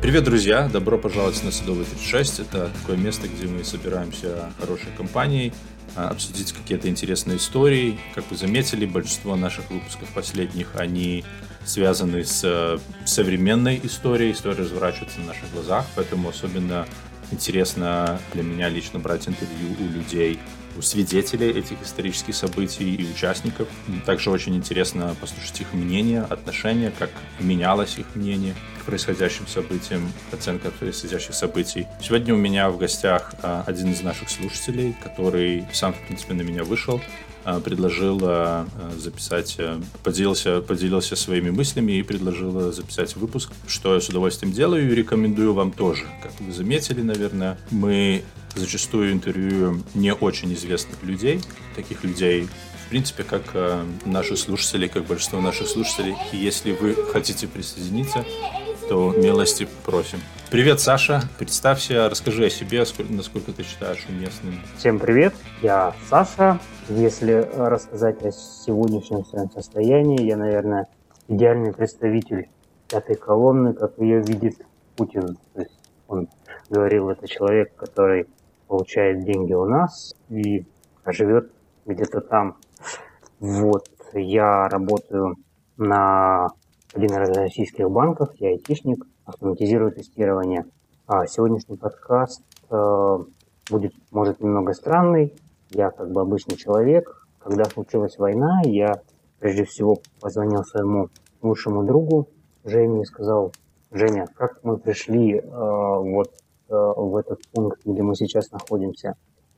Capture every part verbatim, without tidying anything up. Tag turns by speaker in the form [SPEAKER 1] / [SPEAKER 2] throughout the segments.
[SPEAKER 1] Привет, друзья! Добро пожаловать на Садовый тридцать шесть. Это такое место, где мы собираемся хорошей компанией, а, обсудить какие-то интересные истории. Как вы заметили, большинство наших выпусков последних, они связаны с э, современной историей. История разворачивается на наших глазах, поэтому особенно интересно для меня лично брать интервью у людей, у свидетелей этих исторических событий и участников. Также очень интересно послушать их мнение, отношение, как менялось их мнение к происходящим событиям, оценка происходящих событий. Сегодня у меня в гостях а, один из наших слушателей, который сам, в принципе, на меня вышел, а, предложил а, записать, а, поделился, поделился своими мыслями и предложил записать выпуск, что я с удовольствием делаю и рекомендую вам тоже. Как вы заметили, наверное, мы зачастую интервьюем не очень известных людей, таких людей, в принципе, как э, наши слушатели, как большинство наших слушателей. И если вы хотите присоединиться, то милости просим. Привет, Саша. Представься, расскажи о себе, сколько, насколько ты считаешь уместным.
[SPEAKER 2] Всем привет, я Саша. Если рассказать о сегодняшнем своем состоянии, я, наверное, идеальный представитель пятой колонны, как ее видит Путин. То есть он говорил, это человек, который получает деньги у нас и живет где-то там. Вот, я работаю на один из российских банков, я айтишник, автоматизирую тестирование. А сегодняшний подкаст э, будет, может, немного странный. Я как бы обычный человек. Когда случилась война, я прежде всего позвонил своему лучшему другу Жене и сказал: Женя, как мы пришли э, вот в этот пункт, где мы сейчас находимся.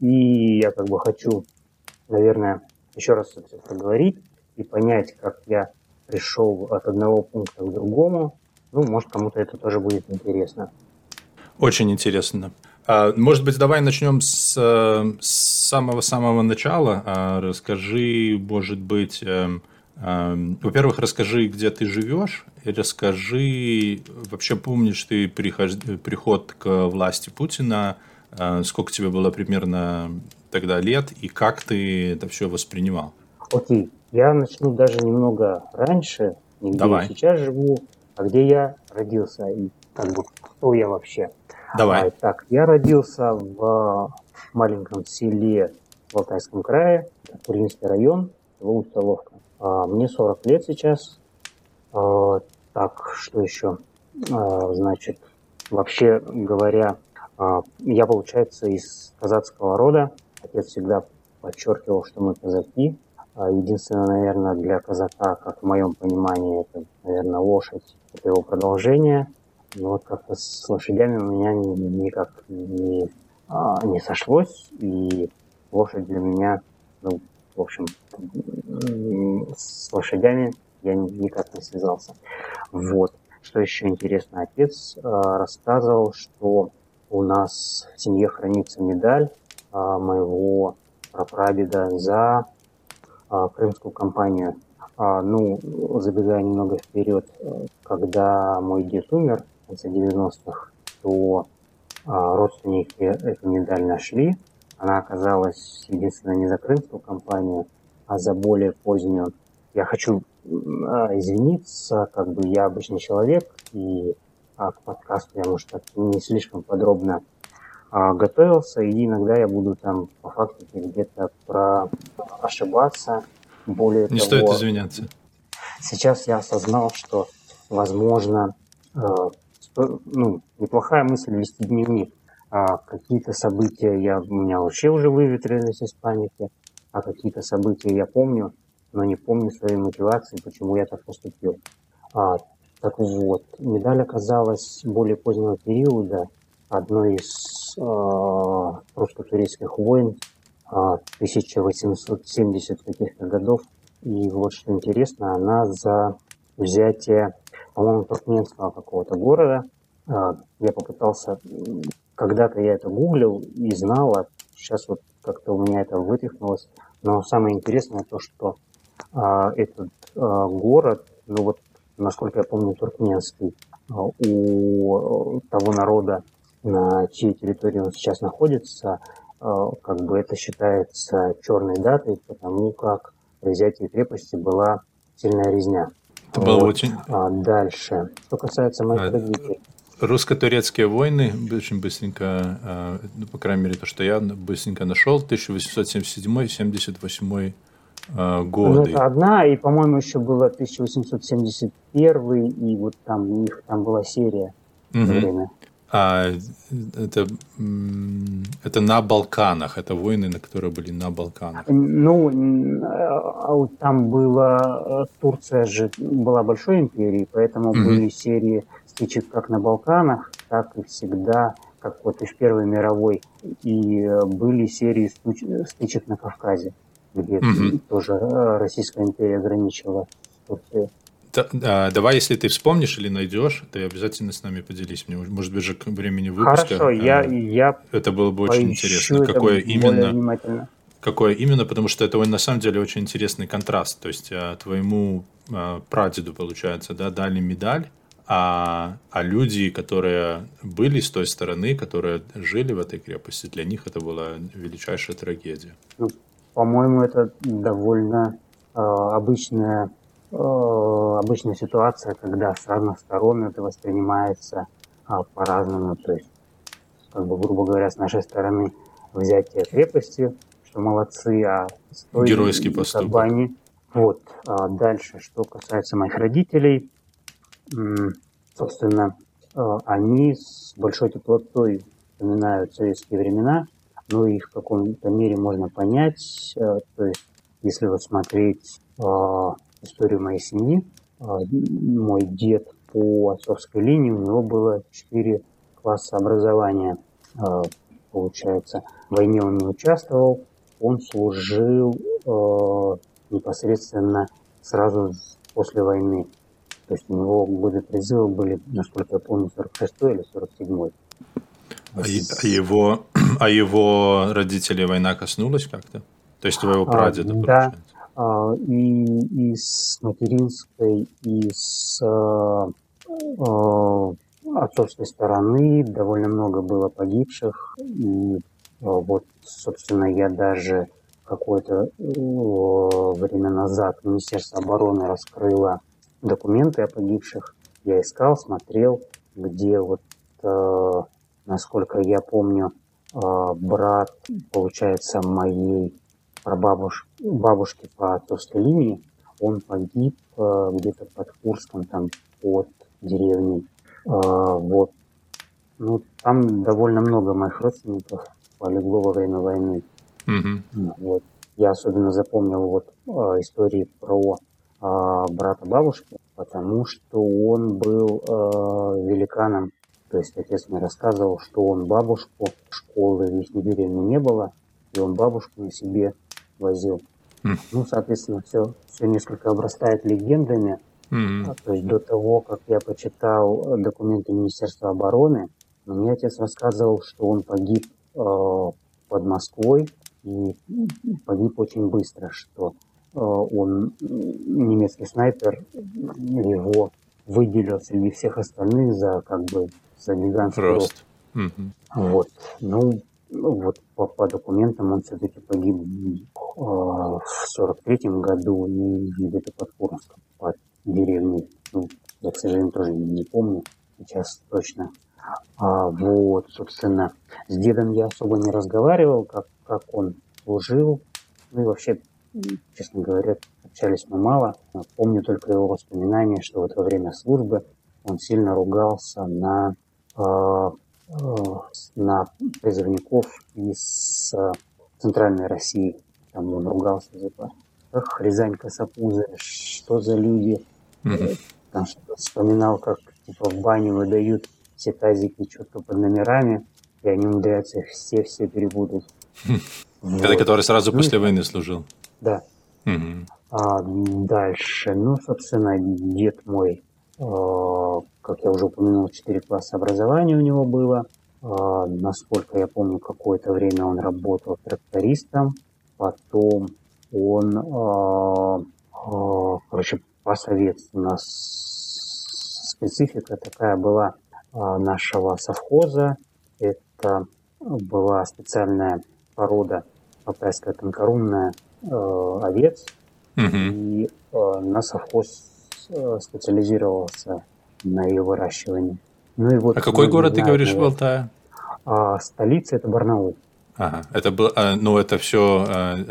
[SPEAKER 2] И я как бы хочу, наверное, еще раз это все проговорить и понять, как я пришел от одного пункта к другому. Ну, может, кому-то это тоже будет интересно.
[SPEAKER 1] Очень интересно. А, может быть, давай начнем с, с самого-самого начала. А, расскажи, может быть... Во-первых, расскажи, где ты живешь, и расскажи, вообще помнишь ты приход, приход к власти Путина, сколько тебе было примерно тогда лет, и как ты это все воспринимал?
[SPEAKER 2] Окей, я начну даже немного раньше, не где
[SPEAKER 1] Давай.
[SPEAKER 2] я сейчас живу, а где я родился, и как бы кто я вообще.
[SPEAKER 1] Давай.
[SPEAKER 2] А, так, я родился в маленьком селе в Алтайском крае, Туринский район, село Усть-Соловка. Мне сорок лет сейчас. Так, что еще? Значит, вообще говоря, я, получается, из казацкого рода. Отец всегда подчеркивал, что мы казаки. Единственное, наверное, для казака, как в моем понимании, это, наверное, лошадь. Это его продолжение. Но вот как-то с лошадями у меня никак не, не сошлось. И лошадь для меня, ну, в общем, с лошадями я никак не связался. Вот. Что еще интересно, отец э, рассказывал, что у нас в семье хранится медаль э, моего прапрадеда за э, крымскую кампанию. А, ну, забегая немного вперед, когда мой дед умер в конце девяностых, то э, родственники эту медаль нашли. Она оказалась единственная не за крымскую кампанию, а за более позднюю. Я хочу э, извиниться, как бы я обычный человек, и а, к подкасту я, может, так не слишком подробно а, готовился, и иногда я буду там по фактике где-то про ошибаться. Более
[SPEAKER 1] Не
[SPEAKER 2] того,
[SPEAKER 1] стоит извиняться.
[SPEAKER 2] Сейчас я осознал, что, возможно, э, сто, ну, неплохая мысль вести дневник. А какие-то события я, у меня вообще уже выветрились из памяти, а какие-то события я помню, но не помню своей мотивации, почему я так поступил. А, так вот, медаль оказалась более позднего периода, одной из э, русско-турецких войн э, тысяча восемьсот семидесятых каких-то годов. И вот что интересно, она за взятие, по-моему, туркменского какого-то города. Э, я попытался... Когда-то я это гуглил и знал, а сейчас вот как-то у меня это вытряхнулось. Но самое интересное то, что а, этот а, город, ну вот, насколько я помню, туркменский, а, у того народа, на чьей территории он сейчас находится, а, как бы это считается черной датой, потому как при взятии крепости была сильная резня.
[SPEAKER 1] Это было
[SPEAKER 2] вот.
[SPEAKER 1] очень...
[SPEAKER 2] А дальше, что касается моих а... родителей.
[SPEAKER 1] русско-турецкие войны очень быстренько, э, ну, по крайней мере, то, что я быстренько нашел, тысяча восемьсот семьдесят седьмой — семьдесят восьмой э,
[SPEAKER 2] Ну, это
[SPEAKER 1] годы.
[SPEAKER 2] одна, и, по-моему, еще было тысяча восемьсот семьдесят первый, и вот там у них там была серия в то
[SPEAKER 1] Мгм.
[SPEAKER 2] время.
[SPEAKER 1] А это, м, это на Балканах, это войны, на которые были на Балканах.
[SPEAKER 2] Ну, н- а вот там была, э, Турция же была большой империей, поэтому
[SPEAKER 1] Мгм.
[SPEAKER 2] были серии стычек как на Балканах, так и всегда, как вот и в Первой мировой, и э, были серии стуч- стычек на Кавказе, где
[SPEAKER 1] Мгм.
[SPEAKER 2] м, тоже э, Российская империя ограничивала Турцию.
[SPEAKER 1] Да- а, давай, если ты вспомнишь или найдешь, ты обязательно с нами поделись. Мне, может быть, же к времени
[SPEAKER 2] Хорошо,
[SPEAKER 1] выпуска
[SPEAKER 2] я,
[SPEAKER 1] э,
[SPEAKER 2] я
[SPEAKER 1] это было бы очень интересно.
[SPEAKER 2] поищу это
[SPEAKER 1] Какое
[SPEAKER 2] более
[SPEAKER 1] именно,
[SPEAKER 2] внимательно.
[SPEAKER 1] какое именно, потому что это на самом деле очень интересный контраст. То есть э, твоему э, прадеду, получается, да, дали медаль, а, а люди, которые были с той стороны, которые жили в этой крепости, для них это была величайшая трагедия.
[SPEAKER 2] Ну, по-моему, это довольно э, обычная, э, обычная ситуация, когда с разных сторон это воспринимается а, по-разному. То есть, как бы, грубо говоря, с нашей стороны взятие крепости, что молодцы, а с той,
[SPEAKER 1] Геройский
[SPEAKER 2] м, как бы
[SPEAKER 1] поступок.
[SPEAKER 2] они... Вот. А дальше, что касается моих родителей, м, собственно, э, они с большой теплотой вспоминают советские времена, но их в каком-то мере можно понять. Э, То есть, если вот смотреть э, историю моей семьи, э, мой дед по отцовской линии, у него было четыре класса образования, э, получается. В войне он не участвовал, он служил э, непосредственно сразу после войны. То есть у него годы призыва были, насколько я помню, сорок шестой или сорок седьмой.
[SPEAKER 1] А, е- а его, а его родителей война коснулась как-то? То есть твоего
[SPEAKER 2] А,
[SPEAKER 1] прадеда,
[SPEAKER 2] да,
[SPEAKER 1] получается?
[SPEAKER 2] а, и, и с материнской, и с а, а, отцовской стороны довольно много было погибших. И а, вот, собственно, я даже какое-то э, время назад Министерство обороны раскрыло документы о погибших. Я искал, смотрел, где вот, э, насколько я помню, э, брат, получается, моей прабабуш, бабушки по отцовской линии, он погиб э, где-то под Курском, там, под деревней. Э, вот. Ну, там довольно много моих родственников полегло во время войны.
[SPEAKER 1] Мгм.
[SPEAKER 2] Ну, вот. Я особенно запомнил вот э, истории про э, брата бабушки, потому что он был э, великаном. То есть отец мне рассказывал, что он бабушку, школы в их деревне не было, и он бабушку на себе возил.
[SPEAKER 1] М.
[SPEAKER 2] Ну, соответственно, все, все несколько обрастает легендами.
[SPEAKER 1] Мгм.
[SPEAKER 2] А, То есть до того, как я почитал э, документы Министерства обороны, мне отец рассказывал, что он погиб э, под Москвой и погиб очень быстро, что э, он, м, немецкий снайпер, м, его выделил среди всех остальных за как бы за гигантский рост.
[SPEAKER 1] Рост. Мгм.
[SPEAKER 2] Вот. Ну, ну, вот по, по документам он все-таки погиб э, в сорок третьем году и где-то под Курском, под деревней. Ну, я, к сожалению, тоже не, не помню сейчас точно. А, вот, собственно, с дедом я особо не разговаривал, как, как он служил. Ну и вообще, м, честно говоря, общались мы мало. Помню только его воспоминания, что вот во время службы он сильно ругался на, э, э, на призывников из э, Центральной России. Там он ругался, типа, эх, Рязань, Косопузы, что за люди.
[SPEAKER 1] Мгм.
[SPEAKER 2] Э, Там что-то вспоминал, как типа в бане выдают все тазики четко под номерами, и они умудряются их все-все перепутать.
[SPEAKER 1] Это
[SPEAKER 2] Вот.
[SPEAKER 1] который сразу
[SPEAKER 2] Ну и
[SPEAKER 1] после
[SPEAKER 2] так,
[SPEAKER 1] войны служил.
[SPEAKER 2] да.
[SPEAKER 1] Мгм.
[SPEAKER 2] А дальше, ну, собственно, дед мой, э, как я уже упомянул, четыре класса образования у него было. Э, насколько я помню, какое-то время он работал трактористом. Потом он, э, э, короче, по совету у нас специфика такая была э, нашего совхоза. Это была специальная порода алтайская тонкорунная э, овец.
[SPEAKER 1] Мгм.
[SPEAKER 2] И э, на совхоз э, специализировался на ее выращивании. Ну и вот
[SPEAKER 1] А какой
[SPEAKER 2] многие
[SPEAKER 1] город, ты
[SPEAKER 2] знают,
[SPEAKER 1] говоришь, в
[SPEAKER 2] наверное,
[SPEAKER 1] Алтае?
[SPEAKER 2] а столица это Барнаул.
[SPEAKER 1] Ага, это был, а, ну это все,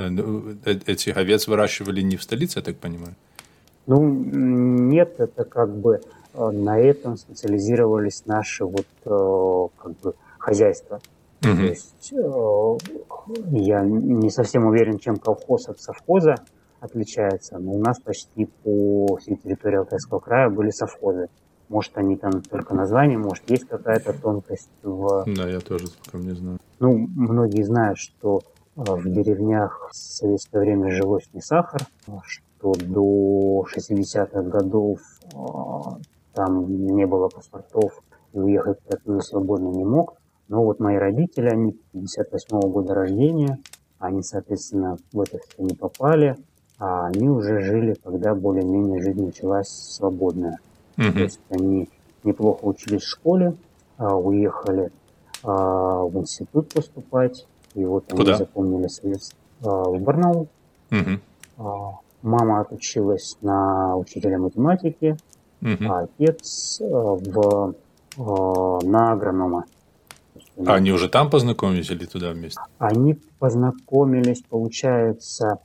[SPEAKER 1] эти овец выращивали не в столице, я так понимаю?
[SPEAKER 2] Ну, м, нет, это как бы э, на этом специализировались наши вот э, как бы хозяйства. То
[SPEAKER 1] Мгм.
[SPEAKER 2] есть э, я не совсем уверен, чем колхоз от совхоза отличается, но у нас почти по всей территории Алтайского края были совхозы. Может, они там только название, может, есть какая-то тонкость в...
[SPEAKER 1] Да, я тоже толком не знаю.
[SPEAKER 2] Ну, многие знают, что э, в деревнях в советское время жилось не сахар, а что до шестидесятых годов э, там не было паспортов, и уехать оттуда свободно не мог. Но вот мои родители, они пятьдесят восьмого года рождения, они, соответственно, в это все не попали, а они уже жили, когда более-менее жизнь началась свободная. То
[SPEAKER 1] Мгм.
[SPEAKER 2] есть они неплохо учились в школе, а, уехали а, в институт поступать, и вот они
[SPEAKER 1] Куда?
[SPEAKER 2] запомнили совет а, в Барнаул.
[SPEAKER 1] Мгм.
[SPEAKER 2] А, Мама отучилась на учителя математики,
[SPEAKER 1] Мгм.
[SPEAKER 2] а отец а, в, а, на агронома. То есть
[SPEAKER 1] А
[SPEAKER 2] они,
[SPEAKER 1] они уже там познакомились или туда вместе?
[SPEAKER 2] они познакомились, получается,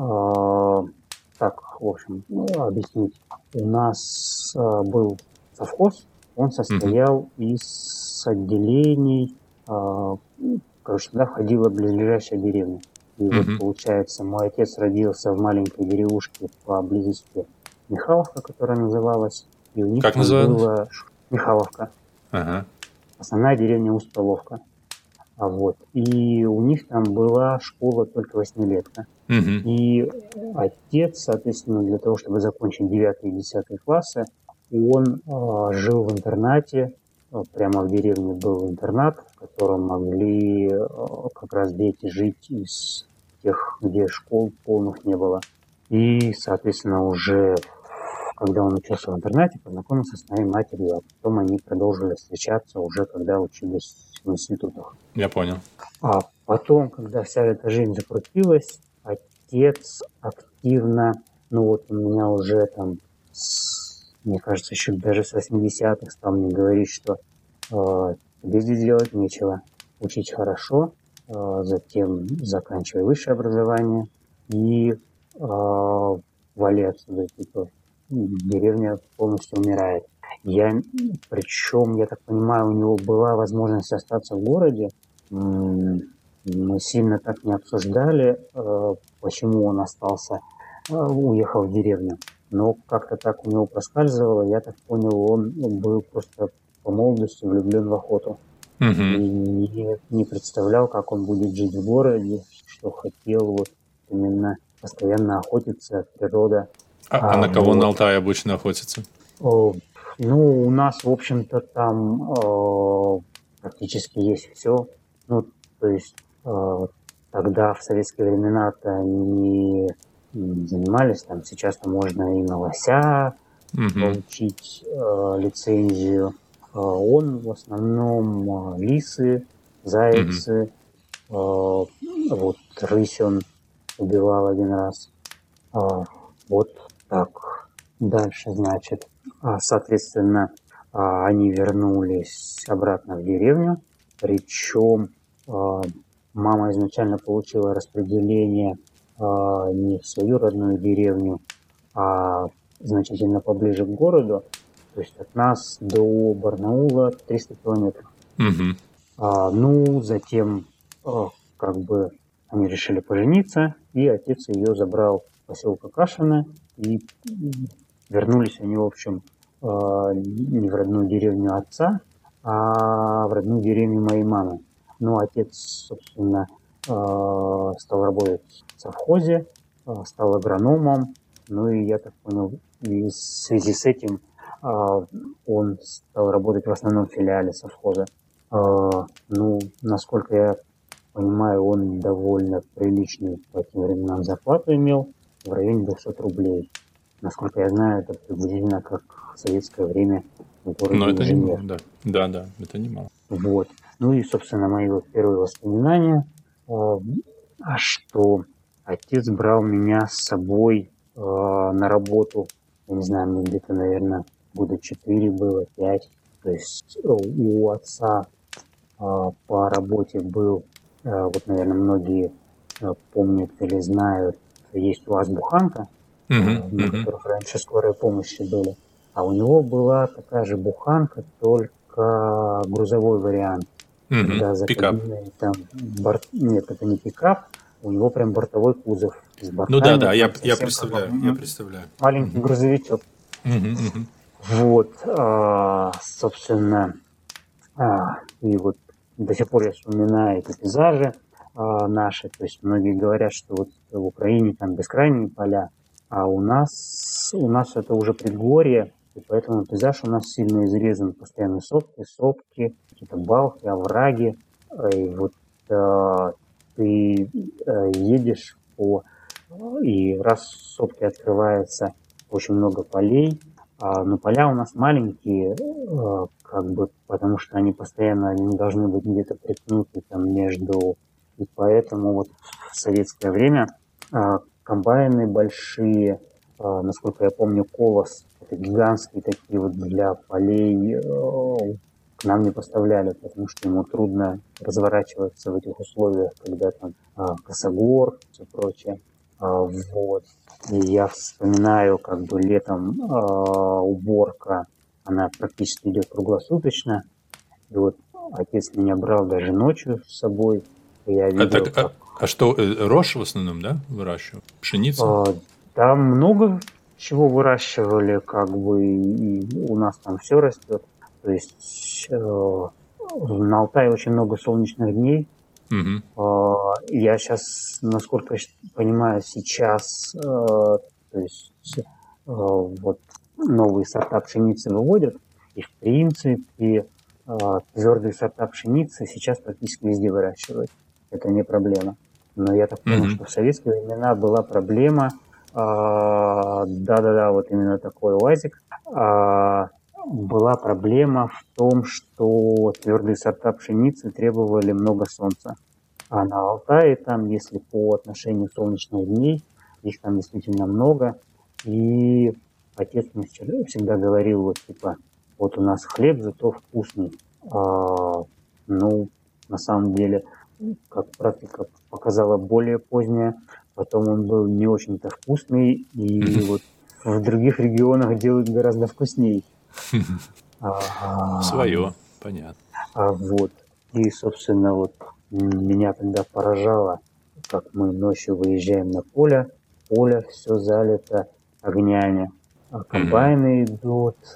[SPEAKER 2] а, так, в общем, ну, объяснить. У нас а, был совхоз, он
[SPEAKER 1] Мгм.
[SPEAKER 2] состоял из отделений, а, ну, короче, туда входила близлежащая деревня. И вот,
[SPEAKER 1] Мгм.
[SPEAKER 2] получается, мой отец родился в маленькой деревушке поблизости Михайловка, которая называлась, и у них
[SPEAKER 1] Как
[SPEAKER 2] там
[SPEAKER 1] называлось?
[SPEAKER 2] была ш- Михайловка,
[SPEAKER 1] Ага.
[SPEAKER 2] основная деревня Усть-Половка. А вот, и у них там была школа только восьмилетка.
[SPEAKER 1] Мгм.
[SPEAKER 2] И отец, соответственно, для того, чтобы закончить девятый и десятый классы, он э, жил в интернате, э, прямо в деревне был интернат, в котором могли э, как раз дети жить из тех, где школ полных не было. И, соответственно, уже когда он учился в интернате, познакомился с моей матерью, а потом они продолжили встречаться уже, когда учились в институтах.
[SPEAKER 1] Я понял.
[SPEAKER 2] А потом, когда вся эта жизнь закрутилась, отец активно, ну вот у меня уже там, с, мне кажется, еще даже с восьмидесятых стал мне говорить, что э, тебе здесь делать нечего, учить хорошо, э, затем заканчивай высшее образование и э, вали отсюда, типа, деревня полностью умирает. Я, причем, я так понимаю, у него была возможность остаться в городе. Мы сильно так не обсуждали, э, почему он остался, э, уехал в деревню. Но как-то так у него проскальзывало. Я так понял, он был просто по молодости влюблен в охоту. И
[SPEAKER 1] Мгм.
[SPEAKER 2] не, не представлял, как он будет жить в городе, что хотел вот именно постоянно охотиться, природа.
[SPEAKER 1] А, а
[SPEAKER 2] А
[SPEAKER 1] на кого на
[SPEAKER 2] вот
[SPEAKER 1] Алтае обычно охотятся?
[SPEAKER 2] О, ну, у нас, в общем-то, там э, практически есть все. Ну, то есть э, тогда, в советские времена-то они м, занимались, там сейчас-то можно и на лося
[SPEAKER 1] Мгм.
[SPEAKER 2] получить э, лицензию. Э, он в основном э, лисы,
[SPEAKER 1] Мгм.
[SPEAKER 2] зайцы, э, вот рысь он убивал один раз. А, вот так. Дальше, значит, а, соответственно, а, они вернулись обратно в деревню, причем а, мама изначально получила распределение а, не в свою родную деревню, а значительно поближе к городу. То есть от нас до Барнаула триста километров.
[SPEAKER 1] Мгм.
[SPEAKER 2] А, ну, затем а, как бы они решили пожениться, и отец ее забрал в поселка Кашино, и м, вернулись они, в общем, а, не в родную деревню отца, а в родную деревню моей мамы. Ну, отец, собственно, а, стал работать в совхозе, а, стал агрономом, ну и я так понял, и в связи с этим а, он стал работать в основном филиале совхоза. А, ну, насколько я понимаю, он довольно приличную по тем временам зарплату имел, в районе двухсот рублей. Насколько я знаю, это приблизительно как в советское время в
[SPEAKER 1] Но
[SPEAKER 2] городе
[SPEAKER 1] это немало,
[SPEAKER 2] инженер.
[SPEAKER 1] да. Да, да, это немало.
[SPEAKER 2] Вот. Ну и, собственно, мои вот первые воспоминания, а, а что отец брал меня с собой а, на работу, я не знаю, мне где-то, наверное, года четыре было, пять. То есть у отца а, по работе был, а, вот, наверное, многие а, помнят или знают, есть у вас буханка, а,
[SPEAKER 1] Мгм,
[SPEAKER 2] на
[SPEAKER 1] мгм,
[SPEAKER 2] которых раньше скорой помощи были. А у него была такая же буханка, только грузовой вариант.
[SPEAKER 1] мгм.
[SPEAKER 2] Когда за
[SPEAKER 1] Пикап.
[SPEAKER 2] кабиной там борт... Нет, это не пикап, у него прям бортовой кузов с
[SPEAKER 1] Ну да,
[SPEAKER 2] бортами,
[SPEAKER 1] да, я,
[SPEAKER 2] там
[SPEAKER 1] я
[SPEAKER 2] совсем как
[SPEAKER 1] представляю, я
[SPEAKER 2] м-
[SPEAKER 1] представляю.
[SPEAKER 2] маленький
[SPEAKER 1] Мгм,
[SPEAKER 2] грузовичок.
[SPEAKER 1] мгм, мгм,
[SPEAKER 2] Вот, а, собственно, а, и вот до сих пор я вспоминаю эти пейзажи а, наши. То есть многие говорят, что вот в Украине там бескрайние поля, а у нас, у нас это уже предгорье, и поэтому пейзаж у нас сильно изрезан. Постоянно сопки, сопки, какие-то балки, овраги. И вот а, ты а, едешь по... И раз сопки открывается, очень много полей, а, но поля у нас маленькие, э, как бы, потому что они постоянно они должны быть где-то приткнуты там между... И поэтому вот в советское время а, комбайны большие, а, насколько я помню, колос, это гигантские такие вот для полей, э, к нам не поставляли, потому что ему трудно разворачиваться в этих условиях, когда там а, косогор, все прочее. А, вот. И я вспоминаю, как бы летом э, уборка, она практически идет круглосуточно. И вот отец меня брал даже ночью с собой. И я
[SPEAKER 1] А
[SPEAKER 2] видел,
[SPEAKER 1] так, а,
[SPEAKER 2] как
[SPEAKER 1] а что, э, рожь в основном, да, выращивают? Пшеница?
[SPEAKER 2] э, там много чего выращивали, как бы, и у нас там все растет. То есть э, на Алтае очень много солнечных дней.
[SPEAKER 1] Мгм,
[SPEAKER 2] Э, я сейчас, насколько понимаю, сейчас, э, то есть э, вот новые сорта пшеницы выводят, и в принципе э, твердые сорта пшеницы сейчас практически везде выращивают. Это не проблема. Но я так понял,
[SPEAKER 1] мгм,
[SPEAKER 2] что в советские времена была проблема, э, да-да-да, вот именно такой УАЗик, э, была проблема в том, что твердые сорта пшеницы требовали много солнца. А на Алтае там, если по отношению солнечных дней, их там действительно много. И отец мне всегда говорил, вот типа, вот у нас хлеб, зато вкусный. А, ну, на самом деле, как практика показала более поздняя, потом он был не очень-то вкусный, и
[SPEAKER 1] мгм.
[SPEAKER 2] вот в других регионах делают гораздо вкуснее. А,
[SPEAKER 1] Свое, понятно.
[SPEAKER 2] а вот, и, собственно, вот меня тогда поражало, как мы ночью выезжаем на поле, поле все залито огнями, а
[SPEAKER 1] Мгм,
[SPEAKER 2] комбайны идут э,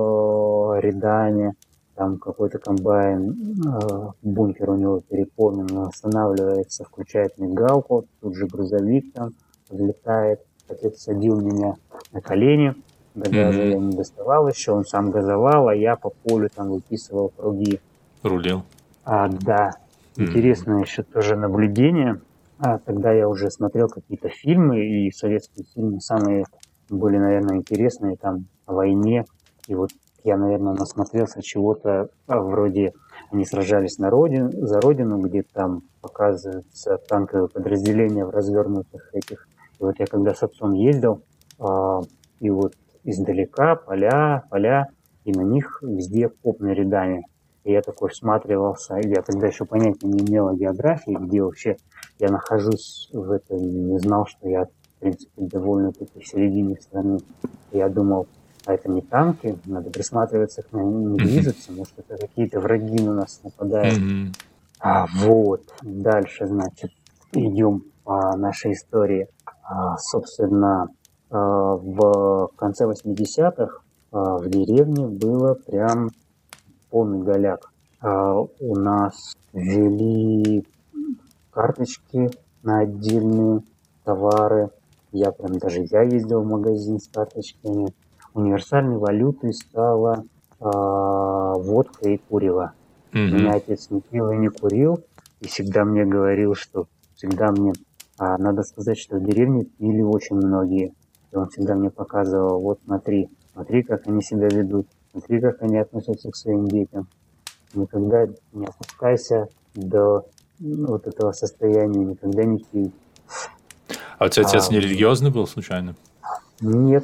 [SPEAKER 2] рядами, там какой-то комбайн, э, бункер у него переполнен, он останавливается, включает мигалку, тут же грузовик там взлетает, отец садил меня на колени, до газа
[SPEAKER 1] мгм.
[SPEAKER 2] я не доставал еще, он сам газовал, а я по полю там выписывал круги.
[SPEAKER 1] Рулил.
[SPEAKER 2] А, да,
[SPEAKER 1] Мгм,
[SPEAKER 2] интересное еще тоже наблюдение. А, тогда я уже смотрел какие-то фильмы, и советские фильмы самые были, наверное, интересные там о войне. И вот я, наверное, насмотрелся чего-то а, вроде они сражались на родину, за родину, где там показываются танковые подразделения в развернутых этих. И вот я когда с отцом ездил, а, и вот издалека поля, поля, и на них везде окопные рядами. И я такой всматривался, я тогда еще понятия не имел о географии, где вообще я нахожусь в этом, не знал, что я, в принципе, довольно-таки в середине страны. Я думал, а это не танки, надо присматриваться, к нам не
[SPEAKER 1] мгм,
[SPEAKER 2] движутся, может, это какие-то враги на нас нападают.
[SPEAKER 1] мгм,
[SPEAKER 2] А вот, дальше, значит, идем по нашей истории. А, собственно, а, в конце восьмидесятых а, в деревне было прям полный голяк. А, у нас ввели карточки на отдельные товары. Я прям даже я ездил в магазин с карточками. Универсальной валютой стала а, водка и курево. У меня
[SPEAKER 1] мгм.
[SPEAKER 2] отец не пил и не курил, и всегда мне говорил, что всегда мне... А, надо сказать, что в деревне пили очень многие. И он всегда мне показывал, вот смотри, смотри, как они себя ведут, смотри, как они относятся к своим детям. Никогда не опускайся до ну, вот этого состояния, никогда не пей.
[SPEAKER 1] А у тебя отец
[SPEAKER 2] А,
[SPEAKER 1] не религиозный был случайно?
[SPEAKER 2] нет,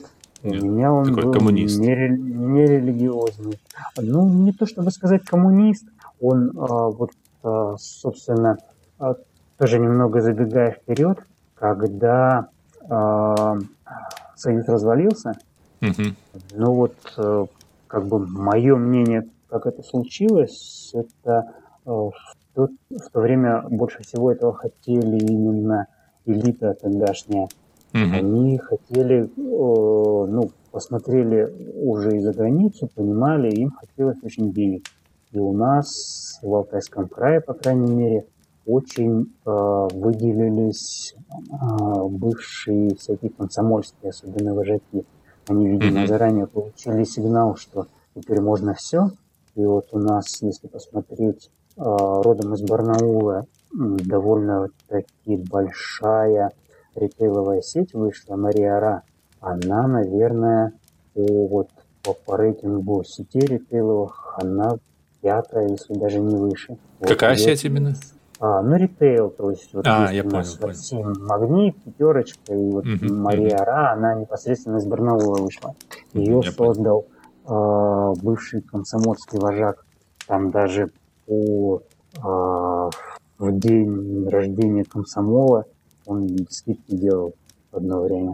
[SPEAKER 2] У
[SPEAKER 1] Нет,
[SPEAKER 2] меня он
[SPEAKER 1] такой
[SPEAKER 2] был
[SPEAKER 1] коммунист.
[SPEAKER 2] нере- нерелигиозный. Ну, не то чтобы сказать коммунист, он а, вот, а, собственно, а, тоже немного забегая вперед, когда а, Союз развалился,
[SPEAKER 1] Мгм.
[SPEAKER 2] ну вот, э, как бы мое мнение, как это случилось, это э, в то, в то время больше всего этого хотели именно элита тогдашняя.
[SPEAKER 1] Мгм.
[SPEAKER 2] Они хотели, э, ну, посмотрели уже и за границу, понимали, им хотелось очень денег. И у нас в Алтайском крае, по крайней мере, очень э, выделились э, бывшие всякие комсомольские, особенно вожаки. Они, видимо,
[SPEAKER 1] Мгм.
[SPEAKER 2] заранее получили сигнал, что теперь можно все. И вот у нас, если посмотреть, э, родом из Барнаула, м, довольно-таки большая ритейловая сеть вышла, Мария-Ра. Она, наверное, по, вот, по, по рейтингу сетей ритейловых, она пятая, если даже не выше. Вот
[SPEAKER 1] Какая
[SPEAKER 2] я,
[SPEAKER 1] сеть именно?
[SPEAKER 2] а, ну, ритейл, то есть вот
[SPEAKER 1] А,
[SPEAKER 2] есть
[SPEAKER 1] я
[SPEAKER 2] у
[SPEAKER 1] понял,
[SPEAKER 2] нас
[SPEAKER 1] понял.
[SPEAKER 2] Россия Магнит, Пятерочка, и вот
[SPEAKER 1] Мгм. Мгм.
[SPEAKER 2] Мария-Ра, она непосредственно из Барнаула вышла.
[SPEAKER 1] Мгм.
[SPEAKER 2] Ее
[SPEAKER 1] Я понял.
[SPEAKER 2] создал а, бывший комсомольский вожак. Там даже по, а, в день рождения комсомола он скидки делал в одно время.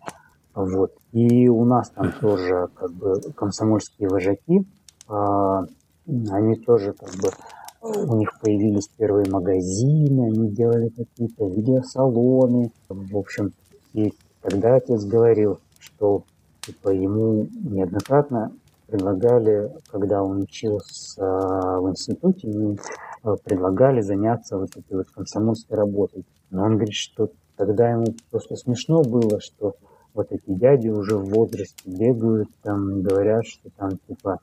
[SPEAKER 2] Вот. И у нас там тоже как бы комсомольские вожаки, а, они тоже как бы, у них появились первые магазины, они делали какие-то видеосалоны. В общем, и тогда отец говорил, что типа, ему неоднократно предлагали, когда он учился в институте, ему э, предлагали заняться вот этой вот комсомольской работой. Но он говорит, что тогда ему просто смешно было, что вот эти дяди уже в возрасте бегают, там говорят, что там типа,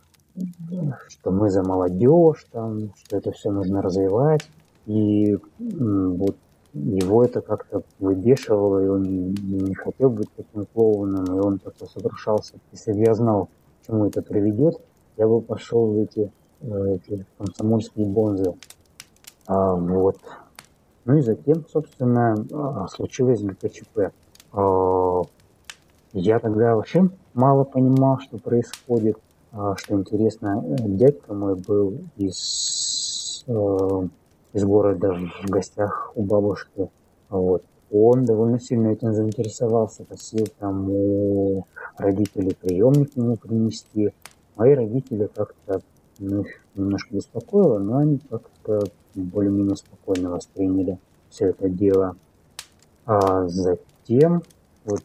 [SPEAKER 2] что мы за молодежь, там, что это все нужно развивать. И м, вот его это как-то выбешивало, и он не хотел быть таким клоуном, и он такой сокрушался. Если бы я знал, к чему это приведет, я бы пошел в эти, э, эти комсомольские бонзы. А, вот. Ну и затем, собственно, а, случилось ГКЧП. А, я тогда вообще мало понимал, что происходит. А, Что интересно, э, дядька мой был из, э, из города в гостях у бабушки. Вот. Он довольно сильно этим заинтересовался, просил там у родителей приемник ему принести. Мои родители как-то, ну, их немножко беспокоило, но они как-то более-менее спокойно восприняли все это дело. А затем, вот,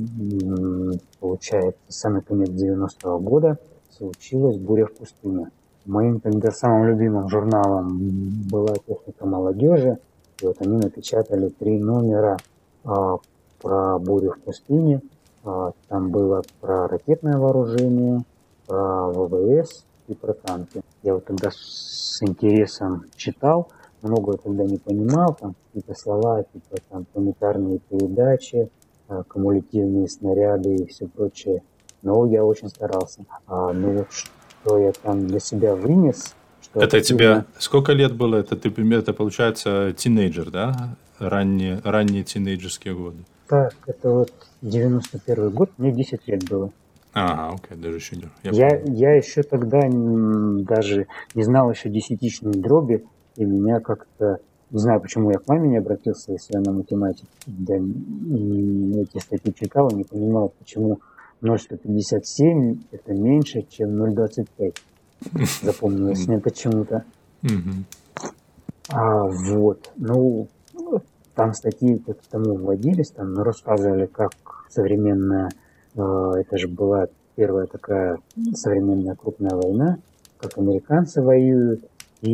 [SPEAKER 2] м, получается, самый конец девяностого года случилась буря в пустыне. Моим тогда самым любимым журналом была «Техника молодежи», и вот они напечатали три номера а, про бурю в пустыне. А, там было про ракетное вооружение, про ВВС и про танки. Я вот тогда с интересом читал, многое тогда не понимал, там какие-то слова, типа там планетарные передачи, а, кумулятивные снаряды и все прочее. Но я очень старался. А, ну вот что я там для себя вынес, что
[SPEAKER 1] Это тебе
[SPEAKER 2] активно...
[SPEAKER 1] сколько лет было? Это ты, это получается тинейджер, да? Ранние, ранние тинейджерские годы.
[SPEAKER 2] Так, это вот девяносто первый год, мне десять лет было.
[SPEAKER 1] Ага, окей, даже еще не. Я
[SPEAKER 2] Я,
[SPEAKER 1] понял.
[SPEAKER 2] я еще тогда м, даже не знал еще десятичной дроби, и меня как-то, не знаю, почему я к маме не обратился, если она математик, да, и эти статьи читал, и не понимал, почему ноль сто пятьдесят семь это меньше, чем ноль двадцать пять. Запомнилось мне почему-то.
[SPEAKER 1] Мгм.
[SPEAKER 2] А, вот, ну, там статьи к тому вводились, там рассказывали, как современная, э, это же была первая такая современная крупная война, как американцы воюют,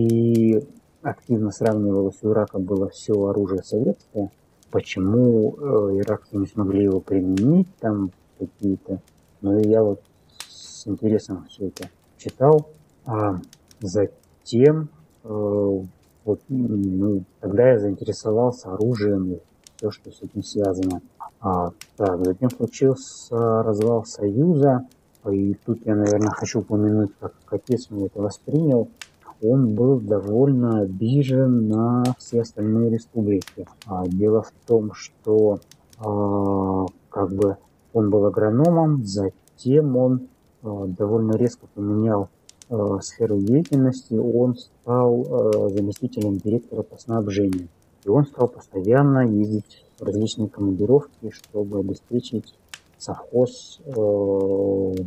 [SPEAKER 2] и активно сравнивалось, у Ирака было все оружие советское, почему э, иракцы не смогли его применить, там какие-то, ну и я вот с интересом все это читал, а затем э, вот, ну, тогда я заинтересовался оружием и все, что с этим связано. А, так, затем случился развал Союза, и тут я, наверное, хочу упомянуть, как отец мой это воспринял. Он был довольно обижен на все остальные республики. А, дело в том, что а, как бы он был агрономом, затем он э, довольно резко поменял э, сферу деятельности, он стал э, заместителем директора по снабжению. И он стал постоянно ездить в различные командировки, чтобы обеспечить совхоз, э, в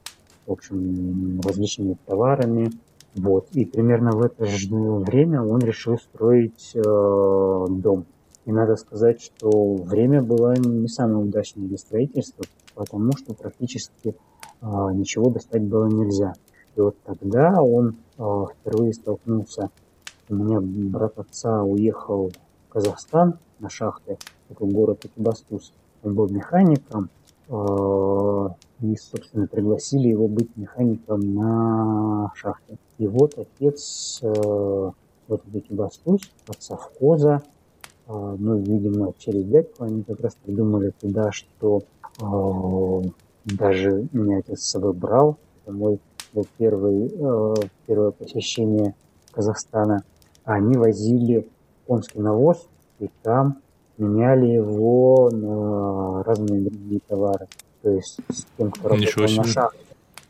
[SPEAKER 2] общем, различными товарами. Вот. И примерно в это же время он решил строить э, дом. И надо сказать, что время было не самое удачное для строительства, потому что практически э, ничего достать было нельзя. И вот тогда он э, впервые столкнулся. У меня брат отца уехал в Казахстан на шахты, такой город Экибастуз. Он был механиком, э, и, собственно, пригласили его быть механиком на шахте. И вот отец, э, вот этот Экибастуз, от совхоза, э, ну, видимо, через дядьку они как раз придумали туда, что э, даже меня отец с собой брал. Это мой был первый, э, первое посещение Казахстана. Они возили конский навоз, и там меняли его на разные другие товары. То есть с тем, кто
[SPEAKER 1] Ничего
[SPEAKER 2] работал на
[SPEAKER 1] себе.
[SPEAKER 2] шахте.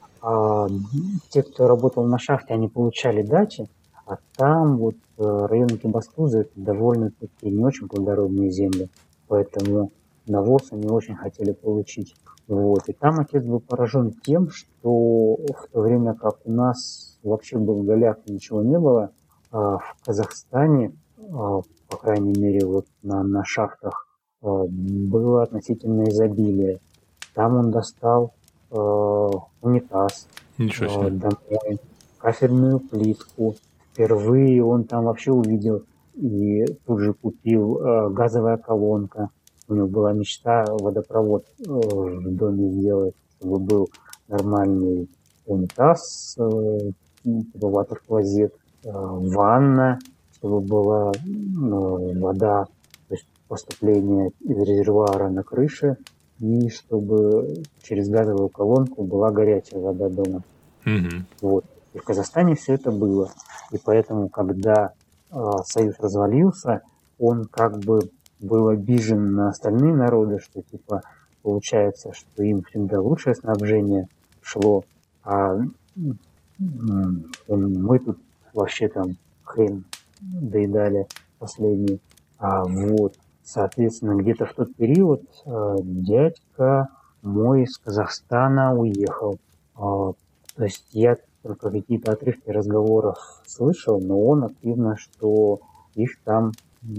[SPEAKER 2] А те, кто работал на шахте, они получали дачи, а там вот э, район Экибастуза это довольно-таки не очень плодородные земли, поэтому навоз они очень хотели получить. Вот. И там отец был поражен тем, что в то время как у нас вообще в Болгарии ничего не было, а в Казахстане, а, по крайней мере, вот на, на шахтах а, было относительное изобилие. Там он достал э, унитаз
[SPEAKER 1] Ничего
[SPEAKER 2] э,
[SPEAKER 1] себе.
[SPEAKER 2] домой, кафельную плитку. Впервые он там вообще увидел и тут же купил э, газовая колонка. У него была мечта водопровод э, в доме сделать, чтобы был нормальный унитаз, э, типа ватер-клозет, э, ванна, чтобы была э, вода, то есть поступление из резервуара на крыше, и чтобы через газовую колонку была горячая вода дома.
[SPEAKER 1] Мгм.
[SPEAKER 2] Вот. И в Казахстане все это было. И поэтому, когда э, Союз развалился, он как бы был обижен на остальные народы, что типа получается, что им всегда лучшее снабжение шло, а м, мы тут вообще там хрен доедали последний. А вот, соответственно, где-то в тот период э, дядька мой из Казахстана уехал. А, то есть я только какие-то отрывки разговоров слышал, но он активно, что их там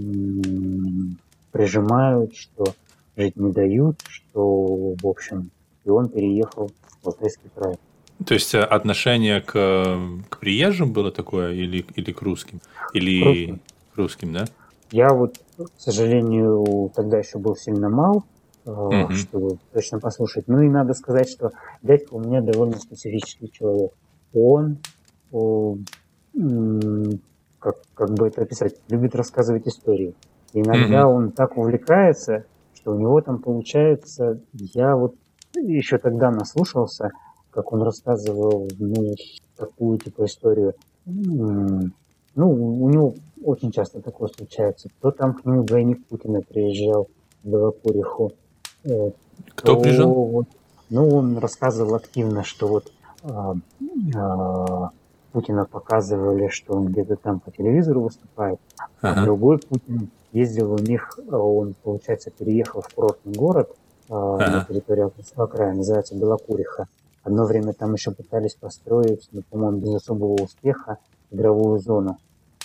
[SPEAKER 2] м, прижимают, что жить не дают, что, в общем, и он переехал в Алтайский край.
[SPEAKER 1] То есть э, отношение к, э, к приезжим было такое или, или к русским?
[SPEAKER 2] К
[SPEAKER 1] Или
[SPEAKER 2] русским.
[SPEAKER 1] к русским, да?
[SPEAKER 2] Я вот, к сожалению, тогда еще был сильно мал, э,
[SPEAKER 1] Мгм.
[SPEAKER 2] чтобы точно послушать. Ну и надо сказать, что дядька у меня довольно специфический человек. Он, о, м, как, как бы это описать, любит рассказывать истории. Иногда
[SPEAKER 1] Мгм.
[SPEAKER 2] он так увлекается, что у него там получается, я вот еще тогда наслушался, как он рассказывал, ну, такую типа историю. М, Ну, у него очень часто такое случается. То там к нему двойник Путина приезжал в Белокуриху, э,
[SPEAKER 1] Кто
[SPEAKER 2] то
[SPEAKER 1] приезжал?
[SPEAKER 2] вот, ну, он рассказывал активно, что вот а, а, Путина показывали, что он где-то там по телевизору выступает, а
[SPEAKER 1] Ага.
[SPEAKER 2] другой Путин ездил у них, а он, получается, переехал в курортный город а, на
[SPEAKER 1] Ага.
[SPEAKER 2] территории Алтайского края, называется Белокуриха. Одно время там еще пытались построить, но, по-моему, без особого успеха, игровую зону.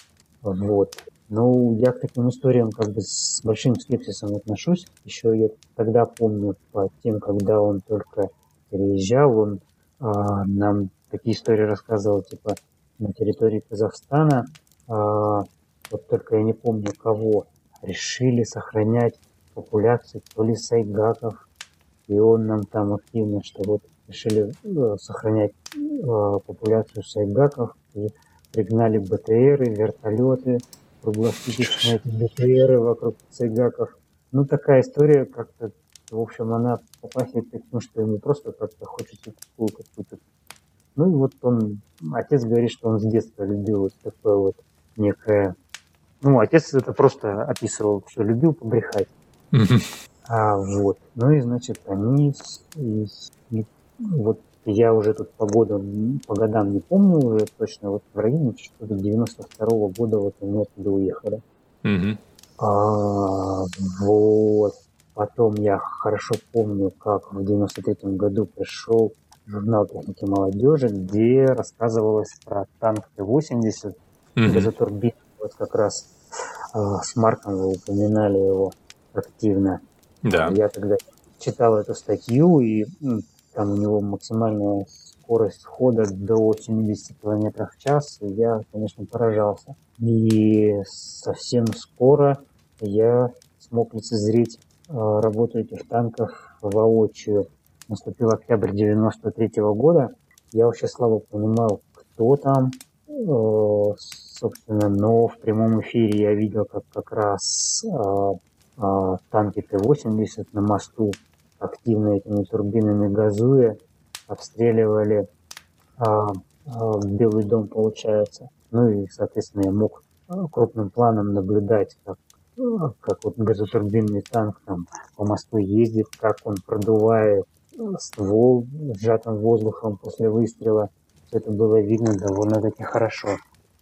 [SPEAKER 2] Вот. Ну, я к таким историям как бы с большим скепсисом отношусь. Еще я тогда помню по тем, когда он только переезжал, он а, нам такие истории рассказывал, типа на территории Казахстана, а, вот только я не помню кого, решили сохранять популяцию то ли сайгаков, и он нам там активно, что вот решили э, сохранять э, популяцию сайгаков, и пригнали БТРы, вертолеты, круглосуточно эти БТРы вокруг сайгаков. Ну, такая история как-то, в общем, она попахивает таким, что ему просто как-то хочется такую какую-то. Ну, и вот он, отец говорит, что он с детства любил вот такое вот некое. Ну, отец это просто описывал, что любил побрехать.
[SPEAKER 1] Мгм.
[SPEAKER 2] А, вот. Ну и, значит, они... с- и с- и вот я уже тут по годам, по годам не помню уже точно, вот в районе что-то девяносто второго года вот они оттуда уехали.
[SPEAKER 1] Мгм.
[SPEAKER 2] А, вот. Потом я хорошо помню, как в девяносто третьем году пришел журнал техники молодежи, где рассказывалось про танк Т восемьдесят,
[SPEAKER 1] Мгм.
[SPEAKER 2] газотурбин. Вот как раз а, с Марком вы упоминали его активно. А,
[SPEAKER 1] Да.
[SPEAKER 2] Я тогда читал эту статью, и м, там у него максимальная скорость хода до семидесяти километров в час, и я, конечно, поражался. И совсем скоро я смог лицезреть а, работу этих танков воочию. Наступил октябрь девяносто третьего года. Я вообще слабо понимал, кто там, э, собственно, но в прямом эфире я видел, как как раз а, а, танки Т восемьдесят на мосту, активно этими турбинами газуя, обстреливали а, а, Белый дом, получается. Ну и, соответственно, я мог а, крупным планом наблюдать, как, а, как вот газотурбинный танк там по мосту ездит, как он продувает а, ствол сжатым воздухом после выстрела. Все это было видно довольно-таки хорошо.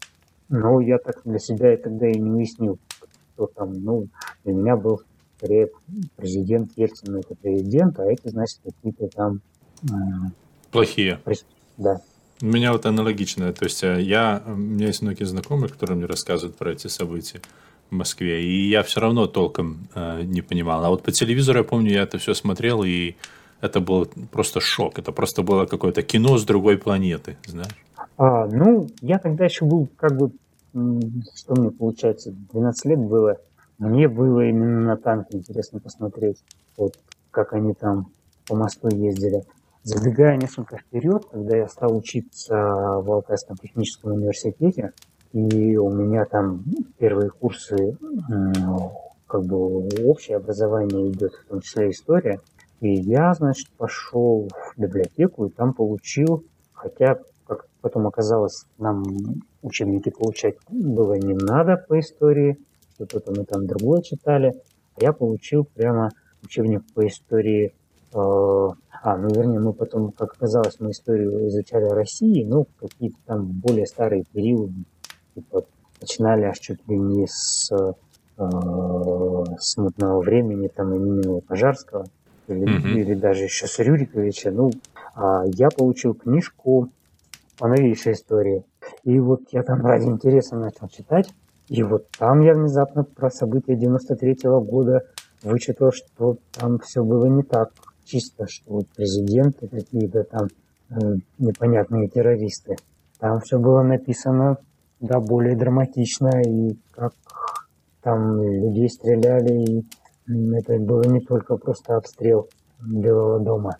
[SPEAKER 2] Но я так для себя и тогда и не уяснил, кто там. Ну, для меня был скорее президент Ельцин, это президент, а эти, значит, какие-то там... м,
[SPEAKER 1] Плохие.
[SPEAKER 2] прис- Да.
[SPEAKER 1] У меня вот аналогично. То есть э, я, у меня есть многие знакомые, которые мне рассказывают про эти события в Москве, и я все равно толком э, не понимал. А вот по телевизору, я помню, я это все смотрел, и это был просто шок. Это просто было какое-то кино с другой планеты, знаешь?
[SPEAKER 2] А, ну, я тогда еще был, как бы, м, что мне получается, двенадцать лет было. Мне было именно на танки интересно посмотреть, вот, как они там по мосту ездили. Забегая несколько вперед, когда я стал учиться в Алтайском техническом университете, и у меня там ну, первые курсы, м, как бы общее образование идет, в том числе история, и я, значит, пошел в библиотеку и там получил, хотя как потом оказалось, нам учебники получать было не надо по истории, что-то мы там другое читали. А я получил прямо учебник по истории. э, А, ну вернее, мы потом, как оказалось, мы историю изучали России, ну, какие-то там более старые периоды, типа, начинали аж чуть ли не с э, смутного времени, там, имени Пожарского, или,
[SPEAKER 1] Мгм.
[SPEAKER 2] или даже еще с Рюриковича. Ну, а я получил книжку по новейшей истории. И вот я там ради интереса начал читать, и вот там я внезапно про события девяносто третьего года вычитал, что там все было не так чисто, что вот президенты какие-то там э, непонятные террористы. Там все было написано, да, более драматично, и как там людей стреляли, и м, это было не только просто обстрел Белого дома.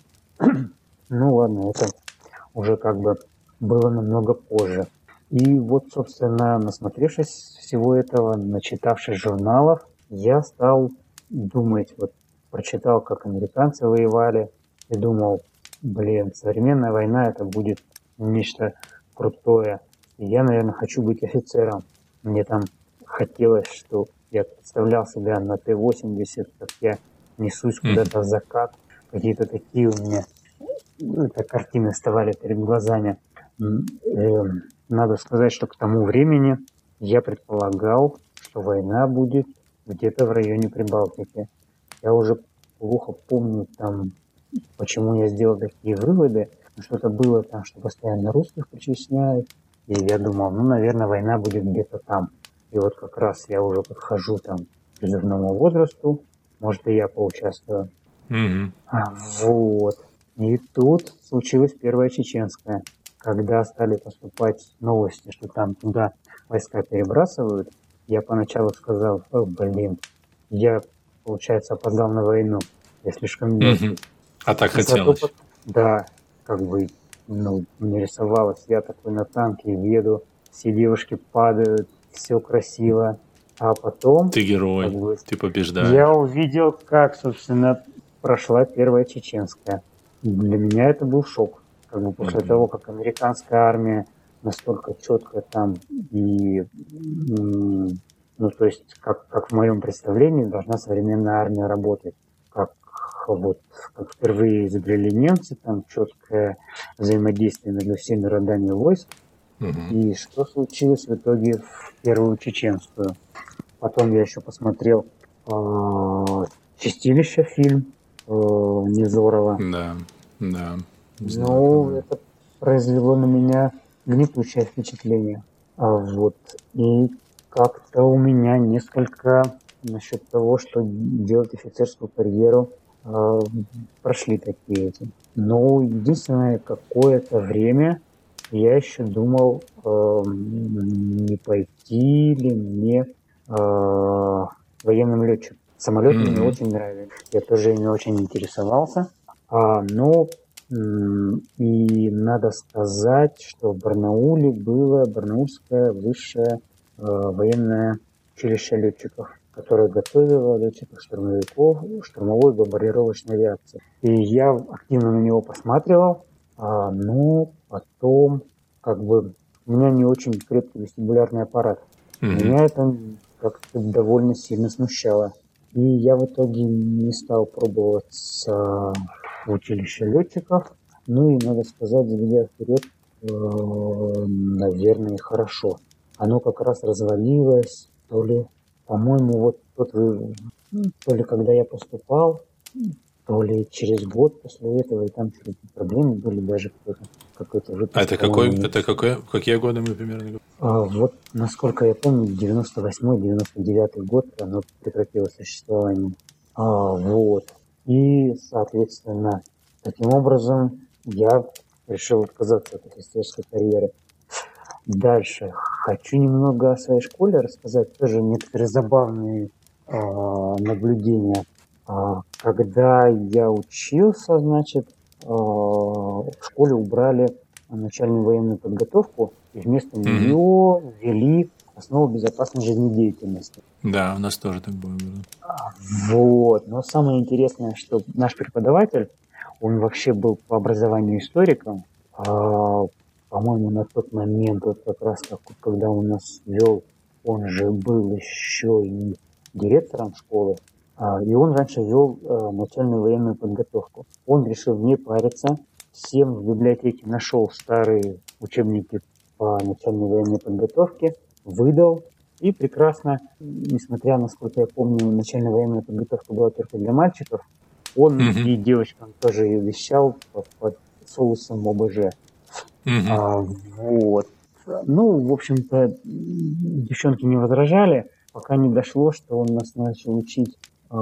[SPEAKER 2] Ну ладно, это уже как бы было намного позже. И вот, собственно, насмотревшись всего этого, начитавшись журналов, я стал думать, вот прочитал, как американцы воевали, и думал, блин, современная война это будет нечто крутое. И я, наверное, хочу быть офицером. Мне там хотелось, что я представлял себя на Т восемьдесят, как я несусь
[SPEAKER 1] Мгм.
[SPEAKER 2] куда-то в закат. Какие-то такие у меня ну, это картины вставали перед глазами. М, эм, Надо сказать, что к тому времени я предполагал, что война будет где-то в районе Прибалтики. Я уже плохо помню там, почему я сделал такие выводы. Но что-то было там, что постоянно русских причисняют. И я думал, ну, наверное, война будет где-то там. И вот как раз я уже подхожу там к призывному возрасту. Может, и я поучаствую.
[SPEAKER 1] Мгм.
[SPEAKER 2] А, Вот. И тут случилась Первая Чеченская. Когда стали поступать новости, что там туда войска перебрасывают, я поначалу сказал, о, блин, я, получается, опоздал на войну. Я слишком
[SPEAKER 1] Мгм.
[SPEAKER 2] мелкий.
[SPEAKER 1] А так
[SPEAKER 2] Зато,
[SPEAKER 1] хотелось.
[SPEAKER 2] пот- да, как бы, ну, мне рисовалось, я такой на танке еду, все девушки падают, все красиво. А потом,
[SPEAKER 1] Ты
[SPEAKER 2] как
[SPEAKER 1] герой,
[SPEAKER 2] бы,
[SPEAKER 1] ты
[SPEAKER 2] я
[SPEAKER 1] побеждаешь.
[SPEAKER 2] увидел, как, собственно, прошла Первая Чеченская. И для меня это был шок. Как бы после того,
[SPEAKER 1] Мгм.
[SPEAKER 2] как американская армия настолько четко там и, м, ну, то есть, как, как в моем представлении, должна современная армия работать. Как вот как впервые изобрели немцы, там четкое взаимодействие между всеми родами войск.
[SPEAKER 1] Мгм.
[SPEAKER 2] И что случилось в итоге в Первую Чеченскую. Потом я еще посмотрел э, «Чистилище», фильм э, Невзорова.
[SPEAKER 1] Да, да, знаю,
[SPEAKER 2] Ну,
[SPEAKER 1] помню.
[SPEAKER 2] это произвело на меня гнетущее впечатление. А вот. И как-то у меня несколько насчет того, что делать офицерскую карьеру, э, прошли такие эти. Но единственное, какое-то время я еще думал, э, не пойти ли мне э, военным летчиком. Самолеты мне
[SPEAKER 1] Мгм.
[SPEAKER 2] очень нравились. Я тоже ими очень интересовался. А, но м, и надо сказать, что в Барнауле было Барнаульское высшее э, военное училище летчиков, которое готовило летчиков-штурмовиков штурмовой бомбардировочной авиации. И я активно на него посматривал, а, но потом как бы у меня не очень крепкий вестибулярный аппарат.
[SPEAKER 1] Мгм.
[SPEAKER 2] Меня это как-то довольно сильно смущало. И я в итоге не стал пробоваться в училище летчиков. Ну и надо сказать, забегая вперед, э, наверное, и хорошо. Оно как раз развалилось, то ли, по-моему, вот тот, вы- то ли когда я поступал, то ли через год после этого, и там что-то проблемы были, даже какой-то, какой-то
[SPEAKER 1] А
[SPEAKER 2] выпуск,
[SPEAKER 1] это
[SPEAKER 2] по-моему,
[SPEAKER 1] какой?
[SPEAKER 2] не
[SPEAKER 1] Это
[SPEAKER 2] вышел.
[SPEAKER 1] какой? Какие годы мы примерно говорим?
[SPEAKER 2] А, вот, насколько я помню, девяносто восьмой девяносто девятый год оно прекратило существование. А, вот. И, соответственно, таким образом я решил отказаться от офицерской карьеры. Дальше. Хочу немного о своей школе рассказать. Тоже некоторые забавные а, наблюдения. А, когда я учился, значит, а, в школе убрали начальную военную подготовку, и вместо
[SPEAKER 1] Мгм.
[SPEAKER 2] нее ввели основу безопасной жизнедеятельности.
[SPEAKER 1] Да, у нас тоже так было.
[SPEAKER 2] Вот. Но самое интересное, что наш преподаватель, он вообще был по образованию историком. А, по-моему, на тот момент, вот как раз как, когда он нас вел, он же был еще и директором школы. А, и он раньше вел а, начальную военную подготовку. Он решил не париться. Всем в библиотеке нашел старые учебники по начальной военной подготовке, выдал. И прекрасно, несмотря, насколько я помню, начальная военная подготовка была только для мальчиков, он
[SPEAKER 1] Мгм.
[SPEAKER 2] и девочкам тоже ее вещал под, под соусом ОБЖ.
[SPEAKER 1] Мгм.
[SPEAKER 2] А, вот. Ну, в общем-то, девчонки не возражали, пока не дошло, что он нас начал учить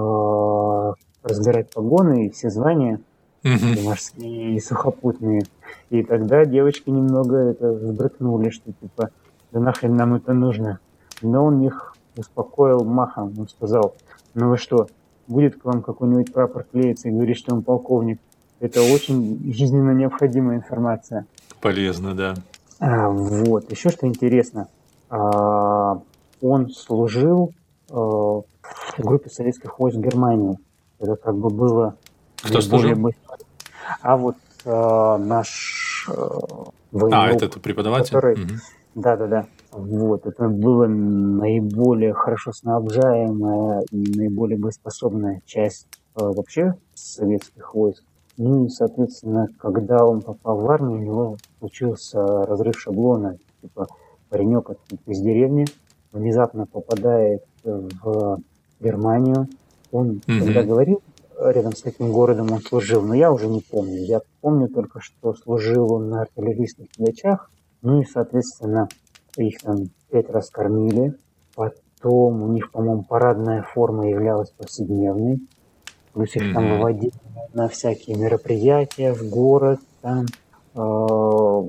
[SPEAKER 2] а, разбирать погоны и все звания,
[SPEAKER 1] Мгм.
[SPEAKER 2] и морские, и сухопутные. И тогда девочки немного это взбрыкнули, что типа, да нахрен нам это нужно. Но он их успокоил махом. Он сказал, ну вы что, будет к вам какой-нибудь прапор клеиться и говорить, что он полковник. Это очень жизненно необходимая информация.
[SPEAKER 1] Полезно, да.
[SPEAKER 2] А, вот. Еще что интересно. А, он служил а, в группе советских войск Германии. Это как бы было
[SPEAKER 1] Кто
[SPEAKER 2] наиболее
[SPEAKER 1] служил?
[SPEAKER 2] быстро. А вот а, наш а,
[SPEAKER 1] А,
[SPEAKER 2] военрук,
[SPEAKER 1] это преподаватель?
[SPEAKER 2] который...
[SPEAKER 1] Мгм.
[SPEAKER 2] Да-да-да. Вот. Это было наиболее хорошо снабжаемая и наиболее боеспособная часть а, вообще советских войск. Ну и, соответственно, когда он попал в армию, у него случился разрыв шаблона. Типа паренек из деревни внезапно попадает в Германию. Он, когда
[SPEAKER 1] Мгм.
[SPEAKER 2] говорил, рядом с каким городом он служил, но я уже не помню. Я помню только, что служил он на артиллерийских тягачах. Ну и, соответственно, их там пять раз кормили. Потом у них, по-моему, парадная форма являлась повседневной. Плюс их там
[SPEAKER 1] Мгм.
[SPEAKER 2] выводили на всякие мероприятия в город. Там, э,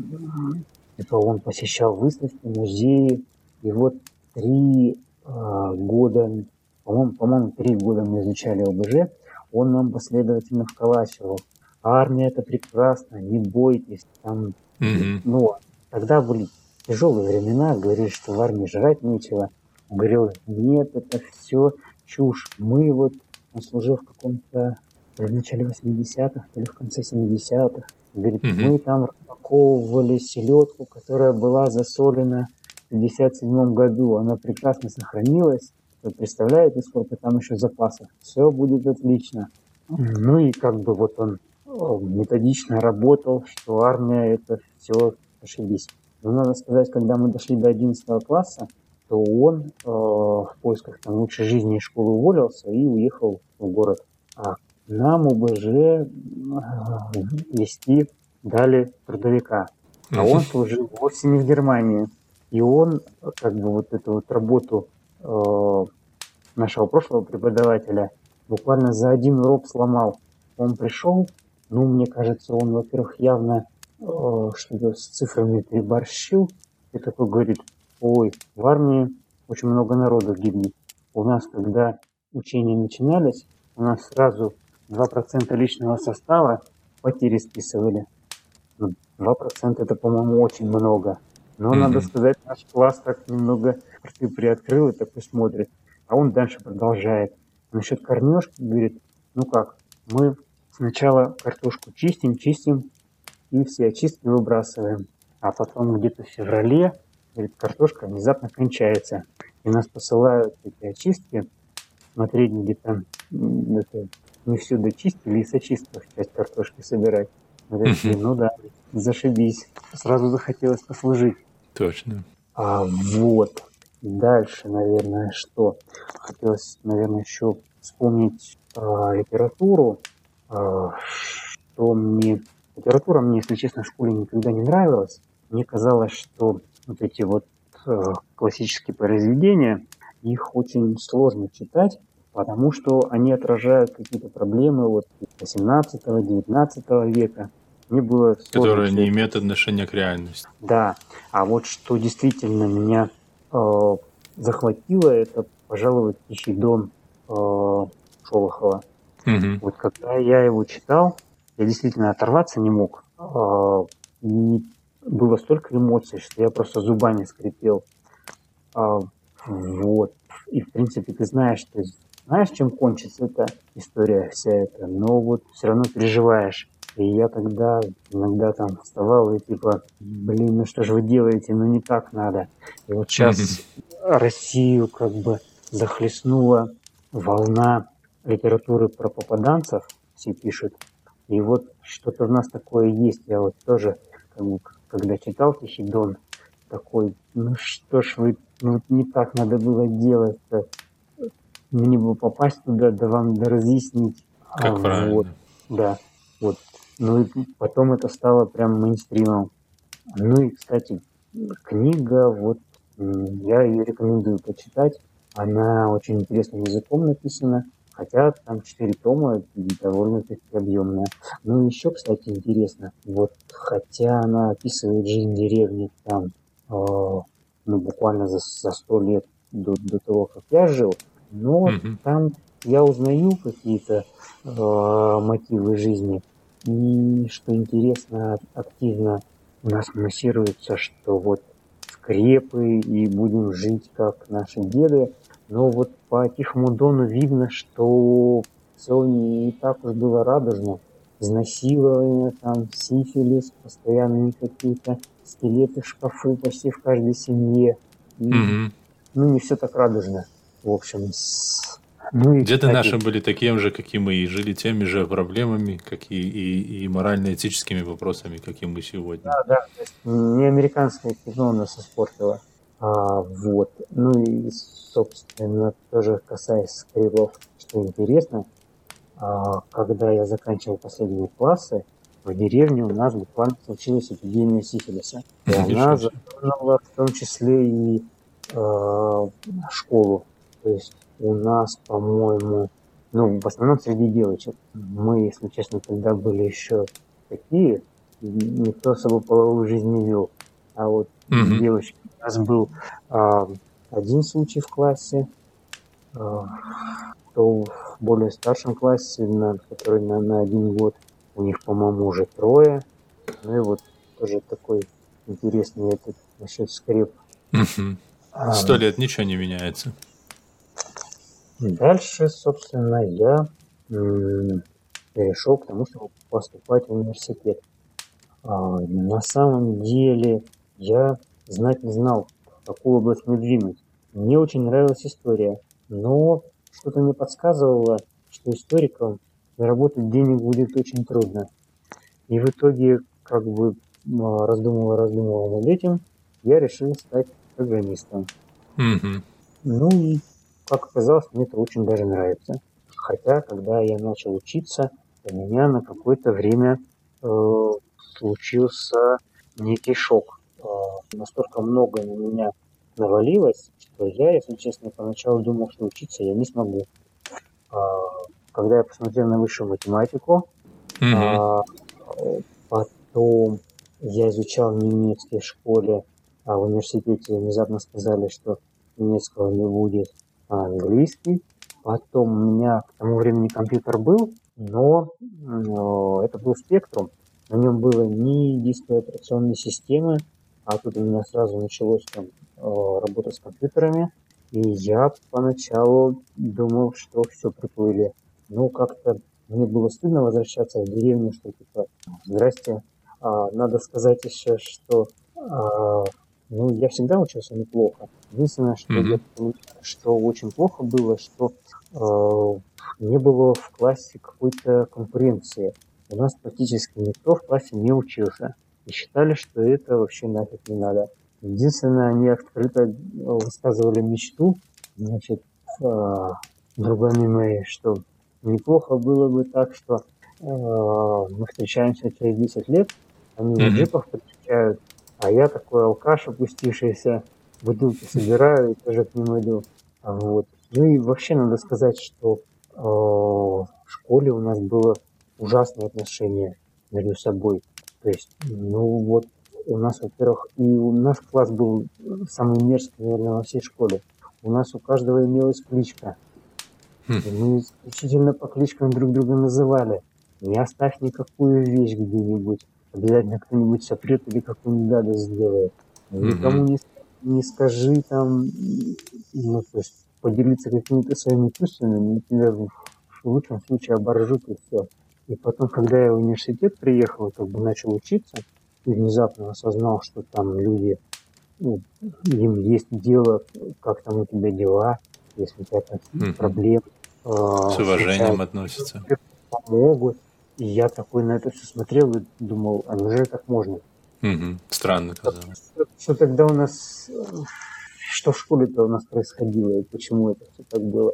[SPEAKER 2] типа он посещал выставки, музеи. И вот три э, года, по-моему, по-моему, три года мы изучали ОБЖ, он нам последовательно вколачивал. Армия это прекрасно, не бойтесь. Там,
[SPEAKER 1] Мгм.
[SPEAKER 2] ну, тогда были тяжелые времена, говорили, что в армии жрать нечего. Он говорил, нет, это все чушь. Мы вот, он служил в каком-то, то ли в начале восьмидесятых, то ли в конце семидесятых. Говорит,
[SPEAKER 1] Мгм.
[SPEAKER 2] мы там распаковывали селедку, которая была засолена в пятьдесят седьмом году. Она прекрасно сохранилась. Вы представляете, сколько там еще запасов? Все будет отлично. Ну и как бы вот он э, методично работал, что армия это все ошибись. Но надо сказать, когда мы дошли до одиннадцатого класса, то он э, в поисках там лучшей жизни из школы уволился и уехал в город. А нам ОБЖ э, вести дали трудовика. А он служил вовсе не в Германии. И он э, как бы вот эту вот работу э, нашего прошлого преподавателя буквально за один урок сломал. Он пришел, ну, мне кажется, он, во-первых, явно э, что-то с цифрами переборщил. И такой говорит, ой, в армии очень много народу гибнет. У нас, когда учения начинались, у нас сразу два процента личного состава потери списывали. Ну, два процента это, по-моему, очень много. Но, надо
[SPEAKER 1] Мгм.
[SPEAKER 2] сказать, наш класс так немного рты приоткрыл и такой смотрит. А он дальше продолжает. Насчет кормежки говорит, ну как, мы сначала картошку чистим, чистим и все очистки выбрасываем. А потом где-то в феврале, говорит, картошка внезапно кончается. И нас посылают эти очистки смотреть, где там м, это, не все дочистили и с очистков часть картошки собирать. Мы такие,
[SPEAKER 1] Мгм.
[SPEAKER 2] ну да, зашибись. Сразу захотелось послужить.
[SPEAKER 1] Точно.
[SPEAKER 2] А вот дальше, наверное, что? Хотелось, наверное, еще вспомнить а, литературу. А, что мне... Литература мне, если честно, в школе никогда не нравилась. Мне казалось, что вот эти вот а, классические произведения, их очень сложно читать, потому что они отражают какие-то проблемы вот восемнадцатого-девятнадцатого века. Мне было сложно
[SPEAKER 1] Которые
[SPEAKER 2] все
[SPEAKER 1] не
[SPEAKER 2] это.
[SPEAKER 1] имеют отношения к реальности.
[SPEAKER 2] Да, а вот что действительно меня э, захватило, это, пожалуй, «Тихий дон» э, Шолохова.
[SPEAKER 1] Мгм.
[SPEAKER 2] Вот когда я его читал, я действительно оторваться не мог. э, и было столько эмоций, что я просто зубами скрипел. А, вот. И, в принципе, ты знаешь, ты знаешь, чем кончится эта история вся эта, но вот все равно переживаешь. И я тогда иногда там вставал и типа, блин, ну что же вы делаете, ну не так надо. И вот
[SPEAKER 1] Мгм.
[SPEAKER 2] сейчас Россию как бы захлестнула волна литературы про попаданцев, все пишут. И вот что-то в нас такое есть. Я вот тоже, как бы, когда читал «Тихий дон», такой, ну что ж вы, ну вот не так надо было делать-то. Мне бы попасть туда, да вам да разъяснить. А
[SPEAKER 1] Как
[SPEAKER 2] вот,
[SPEAKER 1] правильно.
[SPEAKER 2] да, вот. Ну и потом это стало прям мейнстримом. Ну и, кстати, книга, вот, м, я ее рекомендую почитать. Она очень интересным языком написана, хотя там четыре тома, довольно-таки объемная. Ну и еще, кстати, интересно, вот, хотя она описывает жизнь деревни там, э, ну, буквально за, за сто лет до, до того, как я жил, но
[SPEAKER 1] Мгм.
[SPEAKER 2] там я узнаю какие-то э, мотивы жизни. И, что интересно, активно у нас муссируется, что вот скрепы и будем жить как наши деды. Но вот по Тихому Дону видно, что все не так уж было радужно. Изнасилование, там, сифилис, постоянные какие-то скелеты в шкафу почти в каждой семье. И,
[SPEAKER 1] Мгм.
[SPEAKER 2] ну, не все так радужно. В общем, с- ну и,
[SPEAKER 1] Деды
[SPEAKER 2] кстати,
[SPEAKER 1] наши были такими же, как и мы, и жили теми же проблемами, как и, и, и морально-этическими вопросами, как и мы сегодня.
[SPEAKER 2] да, то есть не американское кино нас испортило. А, вот. Ну и, собственно, тоже касаясь скрипов, что интересно, а, когда я заканчивал последние классы, в деревне у нас буквально случилась эпидемия сифилиса. И она
[SPEAKER 1] Ничего себе.
[SPEAKER 2] затронула в том числе и э, школу. То есть у нас, по-моему, ну, в основном среди девочек. Мы, если честно, тогда были еще такие, никто особо половую жизнь не вел. А вот
[SPEAKER 1] Мгм.
[SPEAKER 2] девочки, у нас был а, один случай в классе, а, то в более старшем классе, на, который на, на один год, у них, по-моему, уже трое. Ну и вот тоже такой интересный этот насчет скреп.
[SPEAKER 1] Мгм.
[SPEAKER 2] А,
[SPEAKER 1] Сто лет ничего не меняется.
[SPEAKER 2] дальше, собственно, я м, перешел к тому, чтобы поступать в университет. А, на самом деле я знать не знал, в какую область мне двинуть. Мне очень нравилась история, но что-то мне подсказывало, что историком заработать денег будет очень трудно. И в итоге, как бы а, раздумывая, раздумывая над этим, я решил стать программистом.
[SPEAKER 1] Мгм.
[SPEAKER 2] Ну и, как оказалось, мне это очень даже нравится. Хотя, когда я начал учиться, у меня на какое-то время э, случился некий шок. Э, настолько много на меня навалилось, что я, если честно, поначалу думал, что учиться я не смогу. А, когда я посмотрел на высшую математику,
[SPEAKER 1] Мгм.
[SPEAKER 2] а, потом я изучал немецкий в школе, а в университете внезапно сказали, что немецкого не будет, а английский. Потом у меня к тому времени компьютер был, но э, это был Spectrum. На нем было ни диска операционной системы, а тут у меня сразу началось там э, работа с компьютерами. И я поначалу думал, что все приплыли. Ну, как-то мне было стыдно возвращаться в деревню, что типа, здрасте. А, надо сказать еще, что а, ну, я всегда учился неплохо. Единственное, что, я,
[SPEAKER 1] Мгм.
[SPEAKER 2] что очень плохо было, что э, не было в классе какой-то конкуренции. У нас практически никто в классе не учился. И считали, что это вообще нафиг не надо. Единственное, они открыто э, высказывали мечту, значит, э, другими моей, что неплохо было бы так, что э, мы встречаемся через десять лет, они на
[SPEAKER 1] Мгм.
[SPEAKER 2] джипах приезжают, а я такой алкаш, опустившийся, бутылки собираю и тоже к ним иду. А вот. Ну и вообще надо сказать, что э, в школе у нас было ужасное отношение между собой. То есть, ну вот, у нас, во-первых, и у нас класс был самый мерзкий, наверное, во всей школе. У нас у каждого имелась кличка.
[SPEAKER 1] Хм.
[SPEAKER 2] И мы исключительно по кличкам друг друга называли. Не оставь никакую вещь где-нибудь. Обязательно кто-нибудь сопрет или какую-нибудь гадость сделает. Никому
[SPEAKER 1] Мгм.
[SPEAKER 2] не, не скажи там, ну, то есть поделиться какими-то своими чувствами, например, в лучшем случае оборжут и все. И потом, когда я в университет приехал, как бы начал учиться, и внезапно осознал, что там люди, ну, им есть дело, как там у тебя дела, если у тебя там какие-то
[SPEAKER 1] Мгм.
[SPEAKER 2] проблемы
[SPEAKER 1] С
[SPEAKER 2] э,
[SPEAKER 1] уважением
[SPEAKER 2] случаются,
[SPEAKER 1] относятся.
[SPEAKER 2] помогут. И я такой на это все смотрел и думал, а неужели так можно?
[SPEAKER 1] Мгм. Странно казалось.
[SPEAKER 2] Что, что тогда у нас, э, что в школе-то у нас происходило и почему это все так было?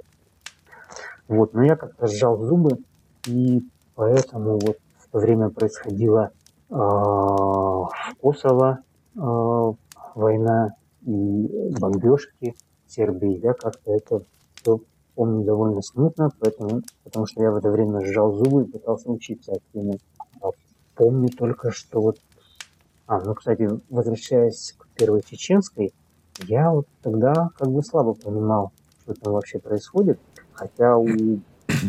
[SPEAKER 2] Вот, но я как-то сжал зубы, и поэтому вот в то время происходила э, в Косово э, война и бомбежки в Сербии. Я как-то это все помню довольно смутно, поэтому, потому что я в это время сжал зубы и пытался учиться активно. А помню только, что вот... А, ну, кстати, возвращаясь к первой чеченской, я вот тогда как бы слабо понимал, что там вообще происходит, хотя у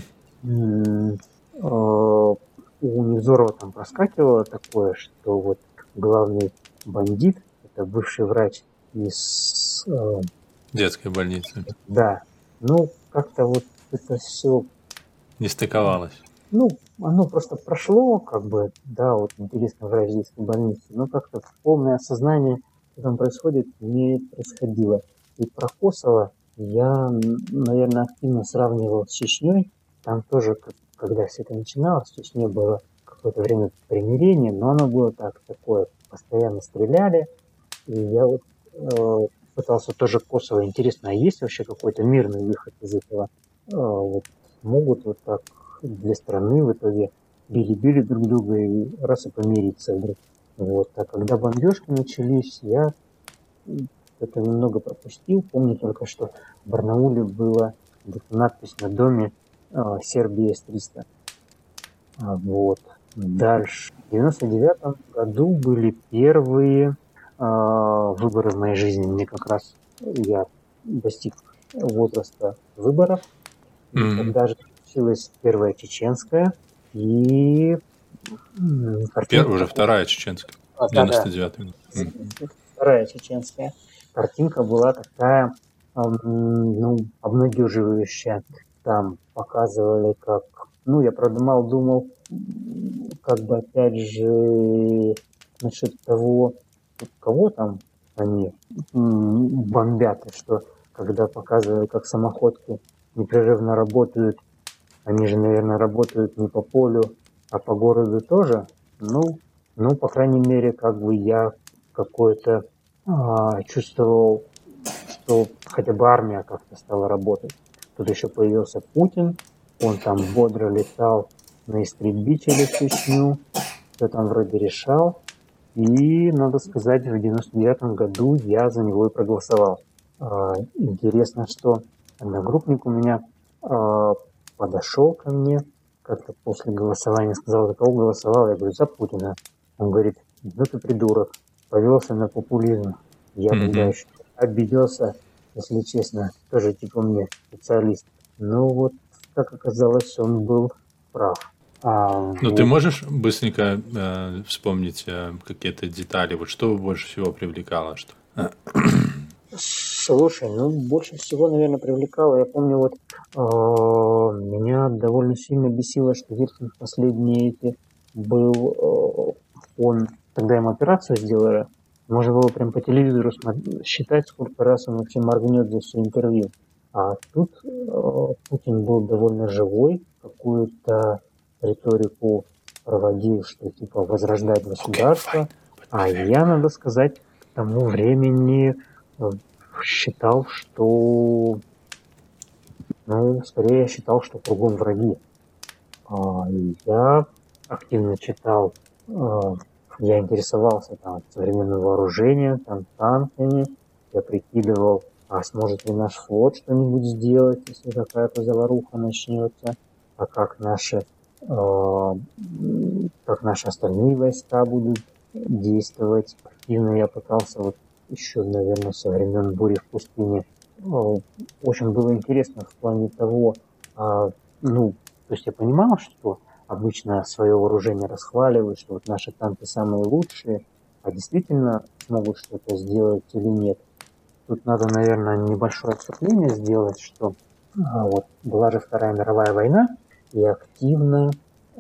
[SPEAKER 2] М, э, у Невзорова там проскакивало такое, что вот главный бандит, это бывший врач из... э,
[SPEAKER 1] Детской больницы.
[SPEAKER 2] да, ну, как-то вот это все,
[SPEAKER 1] Не стыковалось.
[SPEAKER 2] ну, оно просто прошло, как бы, да, вот интересно врач детской больницы, но как-то полное осознание, что там происходит, не происходило. И про Косово я, наверное, активно сравнивал с Чечней. Там тоже, как- когда все это начиналось, в Чечне было какое-то время примирение, но оно было так, такое, постоянно стреляли. И я вот э, пытался тоже Косово, интересно, а есть вообще какой-то мирный выход из этого? Э, вот могут вот так для страны в итоге били-били друг друга и раз и помириться вдруг. Вот. А когда бомбежки начались, я это немного пропустил. Помню только, что в Барнауле была надпись на доме э, Сербия С триста. А, вот. Дальше. В девяносто девятом году были первые э, выборы в моей жизни. Мне как раз я достиг возраста выборов. И
[SPEAKER 1] Мгм.
[SPEAKER 2] тогда же случилась первая чеченская. И м,
[SPEAKER 1] Пер-
[SPEAKER 2] картинка
[SPEAKER 1] Уже
[SPEAKER 2] такая.
[SPEAKER 1] вторая чеченская.
[SPEAKER 2] А,
[SPEAKER 1] девяносто
[SPEAKER 2] да-да,
[SPEAKER 1] девятый год. М.
[SPEAKER 2] вторая чеченская. Картинка была такая, ам, ну, обнадеживающая. Там показывали, как... Ну, я, правда, мало думал, м, как бы, опять же, насчет того, кого там они м, бомбят, и что когда показывали, как самоходки непрерывно работают, Они же, наверное, работают не по полю, а по городу тоже. Ну, ну, по крайней мере, как бы я какое-то а, чувствовал, что хотя бы армия как-то стала работать. Тут еще появился Путин, он там бодро летал на истребителе в Чечню, все там вроде решал. И, надо сказать, в девяносто девятом году я за него и проголосовал. А, интересно, что одногруппник у меня а, подошел ко мне как-то после голосования, сказал, за кого голосовал? Я говорю, за Путина. Он говорит, ну ты придурок, повелся на популизм. Я тогда
[SPEAKER 1] Мгм.
[SPEAKER 2] еще обиделся, если честно, тоже типа мне специалист. Ну вот, как оказалось, он был прав. А,
[SPEAKER 1] Ну, ты
[SPEAKER 2] вот.
[SPEAKER 1] можешь быстренько э, вспомнить э, какие-то детали? Вот что больше всего привлекало? Что... э,
[SPEAKER 2] Слушай, ну больше всего, наверное, привлекало. Я помню, вот э, меня довольно сильно бесило, что Ельцин в последние эти был, э, он, когда ему операцию сделали, можно было прям по телевизору смо- считать, сколько раз он вообще моргнет за все интервью. А тут э, Путин был довольно живой, какую-то риторику проводил, что типа возрождать
[SPEAKER 1] Окей, fine.
[SPEAKER 2] государство.
[SPEAKER 1] But
[SPEAKER 2] А
[SPEAKER 1] be very
[SPEAKER 2] я, надо сказать, к тому времени э, считал, что, ну, скорее я считал, что кругом враги. А, и я активно читал, а, я интересовался там современным вооружением, там танками, я прикидывал, а сможет ли наш флот что-нибудь сделать, если какая-то заваруха начнется, а как наши, а, м, как наши остальные войска будут действовать. Активно я пытался вот еще, наверное, со времен бури в пустыне. Ну, очень было интересно в плане того, а, ну, то есть я понимал, что обычно свое вооружение расхваливают, что вот наши танки самые лучшие, а действительно смогут что-то сделать или нет. Тут надо, наверное, небольшое отступление сделать, что а, вот была же Вторая мировая война, и активно,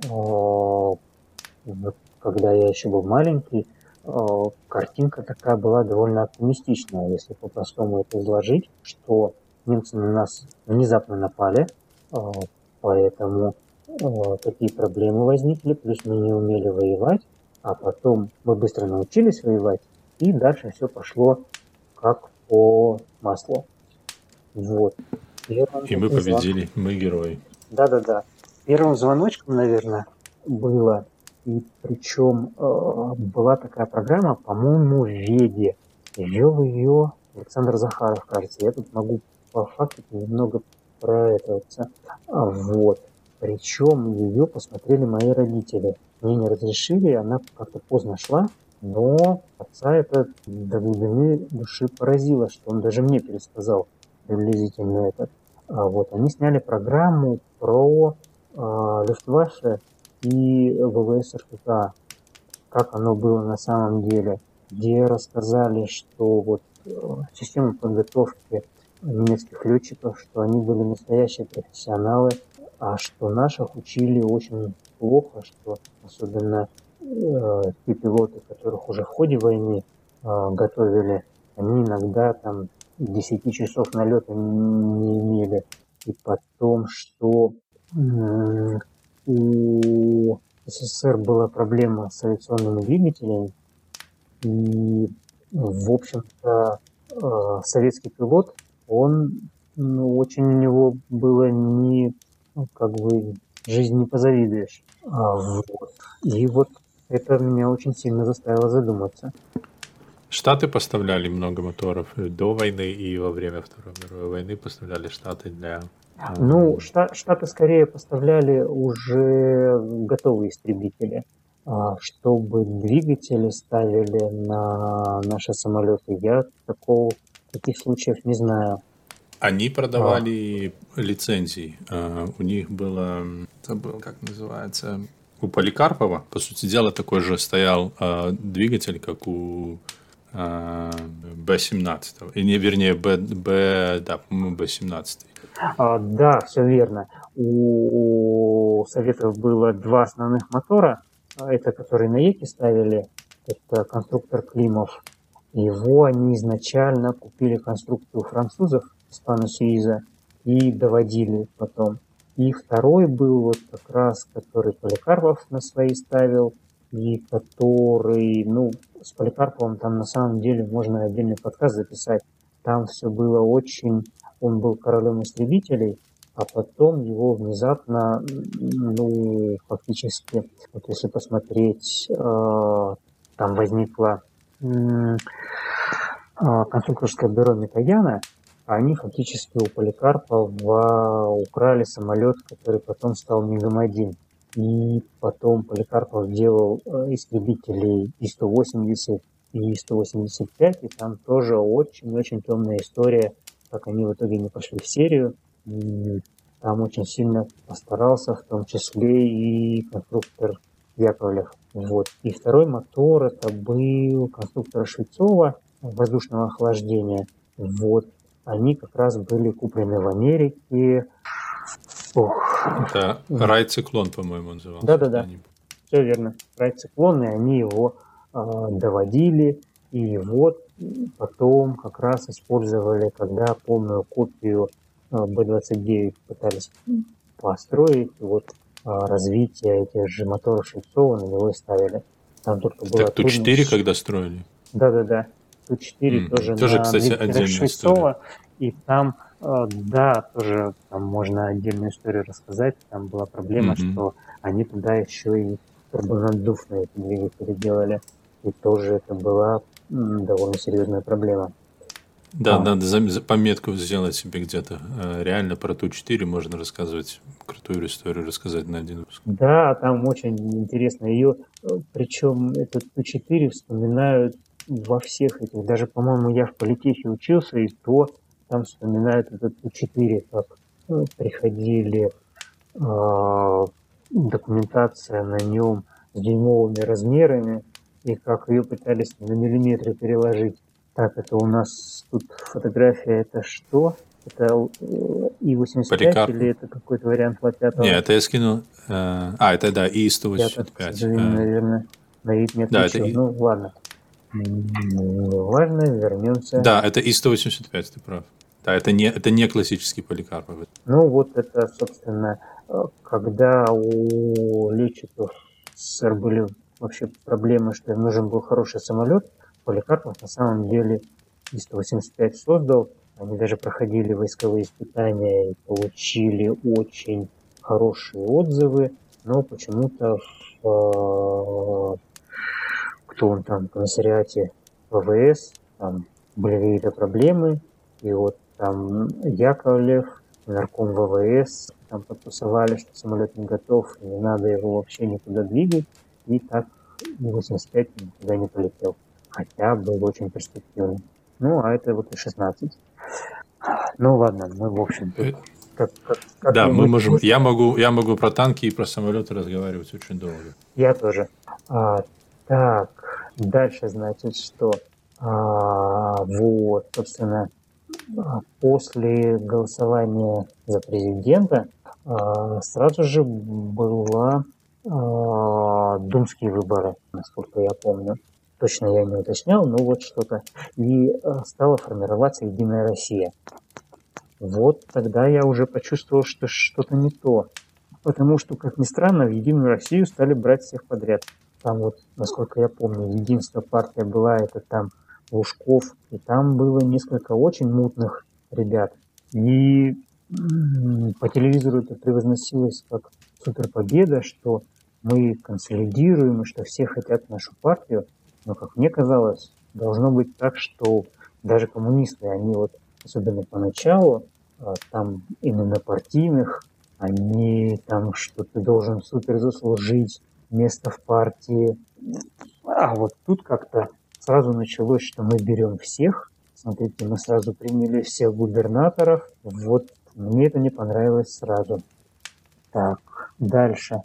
[SPEAKER 2] а, вот когда я еще был маленький, а, картинка такая была довольно оптимистичная, если по-простому это изложить, что немцы на нас внезапно напали, а, поэтому а, такие проблемы возникли, плюс мы не умели воевать, а потом мы быстро научились воевать, и дальше все пошло как по маслу. Вот. Первым
[SPEAKER 1] И мы
[SPEAKER 2] таким звонком,
[SPEAKER 1] победили, мы герои.
[SPEAKER 2] да-да-да, первым звоночком, наверное, было, и причем э, была такая программа, по-моему, в Веде. Вел ее Александр Захаров, кажется. Я тут могу по факту немного про это. А, вот. Причем ее посмотрели мои родители. Мне не разрешили, она как-то поздно шла, но отца это до глубины души поразило, что он даже мне пересказал приблизительно это. А вот они сняли программу про а, Люфтваффе и ВВС РККА, как оно было на самом деле, где рассказали, что вот э, система подготовки немецких летчиков, что они были настоящие профессионалы, а что наших учили очень плохо, что особенно э, те пилоты, которых уже в ходе войны э, готовили, они иногда там десяти часов налета не имели. И потом, что м- у СССР была проблема с авиационными двигателями, и, в общем-то, э, советский пилот, он, ну, очень у него было не, ну, как бы, жизнь не позавидуешь. А, вот. И вот это меня очень сильно заставило задуматься.
[SPEAKER 1] Штаты поставляли много моторов и до войны, и во время Второй мировой войны поставляли Штаты для...
[SPEAKER 2] Ну,
[SPEAKER 1] эм,
[SPEAKER 2] Шта- Штаты скорее поставляли уже готовые истребители, а, чтобы двигатели ставили на наши самолеты. Я такого, таких случаев не знаю.
[SPEAKER 1] Они
[SPEAKER 2] А,
[SPEAKER 1] продавали лицензии. Э, У них было, м, забыл, как называется, у Поликарпова, по сути дела, такой же стоял э, двигатель, как у э, Б семнадцать. И не, вернее, Б, Б, да, по-моему, Б семнадцать.
[SPEAKER 2] а, да, все верно. У, у Советов было два основных мотора. А, это которые на Еке ставили, это конструктор Климов. Его они изначально купили конструкцию французов, Испано-Сюиза, и доводили потом. И второй был вот как раз, который Поликарпов на свои ставил, и который, ну, с Поликарповым там на самом деле можно отдельный подкаст записать. Там все было очень... Он был королем истребителей, а потом его внезапно, ну, фактически, вот если посмотреть, э, там возникло э, конструкторское бюро Микояна, они фактически у Поликарпова украли самолет, который потом стал мигом один. И потом Поликарпов делал истребителей И сто восемьдесят и И сто восемьдесят пять, и там тоже очень-очень темная история, как они в итоге не пошли в серию. И там очень сильно постарался, в том числе и конструктор Яковлев. Вот. И второй мотор это был конструктор Швецова воздушного охлаждения. Вот. Они как раз были куплены в Америке. Ох.
[SPEAKER 1] Это Райциклон, по-моему, назывался.
[SPEAKER 2] Да-да-да, все верно. Райциклон, и они его э, доводили. И вот потом как раз использовали, когда полную копию Бэ двадцать девять пытались построить, вот э, развитие этих же моторов Швецова на него и ставили. Там только было
[SPEAKER 1] так Ту четыре когда строили?
[SPEAKER 2] Да-да-да. Ту четыре mm-hmm. тоже,
[SPEAKER 1] тоже,
[SPEAKER 2] на
[SPEAKER 1] кстати, отдельная
[SPEAKER 2] Швецова.
[SPEAKER 1] история.
[SPEAKER 2] И там, э, да, тоже там можно отдельную историю рассказать. Там была проблема, mm-hmm. что они туда еще и турбонаддувные двигатели делали. И тоже это была м, довольно серьезная проблема.
[SPEAKER 1] Да,
[SPEAKER 2] а.
[SPEAKER 1] надо за, пометку сделать себе где-то. Реально про Ту четыре можно рассказывать, крутую историю рассказать на один выпуск.
[SPEAKER 2] Да, там очень интересно. Ее, причем этот Ту четыре вспоминают во всех этих. Даже, по-моему, я в политехе учился, и то там вспоминают этот Ту четыре, как ну, приходили э, документация на нем с дюймовыми размерами, и как ее пытались на миллиметры переложить. Так, это у нас тут фотография, это что? Это И восемьдесят пять
[SPEAKER 1] Поликарп.
[SPEAKER 2] Или это какой-то вариант лапятого?
[SPEAKER 1] Нет, это я скинул. А, это да, И сто восемьдесят пять.
[SPEAKER 2] Я, наверное, на вид не отвечу. Да, это... Ну, ладно. Важно, вернемся.
[SPEAKER 1] Да, это И сто восемьдесят пять, ты прав. Да, это не, это не классический Поликарпов.
[SPEAKER 2] Ну, вот это, собственно, когда у летчиков были вообще проблемы, что им нужен был хороший самолет, Поликарпов на самом деле И сто восемьдесят пять создал. Они даже проходили войсковые испытания и получили очень хорошие отзывы, но почему-то в, кто он там, в комиссариате ВВС, там были какие-то проблемы, и вот там Яковлев, нарком ВВС, там подтусовали, что самолет не готов, не надо его вообще никуда двигать, и так И восемьдесят пять никуда не полетел, хотя был очень перспективный. Ну, а это вот И шестнадцать. Ну ладно, мы в общем тут
[SPEAKER 1] как, как, как да, мы можем. Я могу, я могу про танки и про самолеты разговаривать очень долго.
[SPEAKER 2] Я тоже. А, так, дальше, значит, что а, вот, собственно, после голосования за президента а, сразу же была а, думские выборы, насколько я помню. Точно я не уточнял, но вот что-то. И стала формироваться Единая Россия. Вот тогда я уже почувствовал, что что-то не то. Потому что, как ни странно, в Единую Россию стали брать всех подряд. Там вот, насколько я помню, единственная партия была, это там Лужков. И там было несколько очень мутных ребят. И по телевизору это превозносилось как суперпобеда, что мы консолидируем, и что все хотят нашу партию. Но, как мне казалось, должно быть так, что даже коммунисты, они вот, особенно поначалу, там именно партийных, они там, что ты должен супер заслужить место в партии. А вот тут как-то сразу началось, что мы берем всех. Смотрите, мы сразу приняли всех губернаторов. Вот мне это не понравилось сразу. Так, дальше.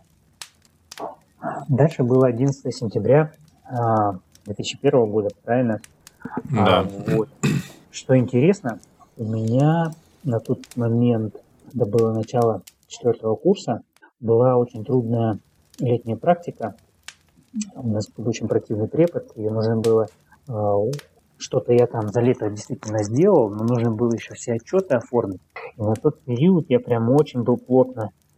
[SPEAKER 2] Дальше было одиннадцатое сентября две тысячи первого года, правильно?
[SPEAKER 1] Да.
[SPEAKER 2] А, вот. Что интересно, у меня на тот момент, когда было начало четвертого курса, была очень трудная летняя практика. У нас был очень противный препод, ее нужно было... Э, что-то я там за лето действительно сделал, но нужно было еще все отчеты оформить. И на тот период я прям очень был плотно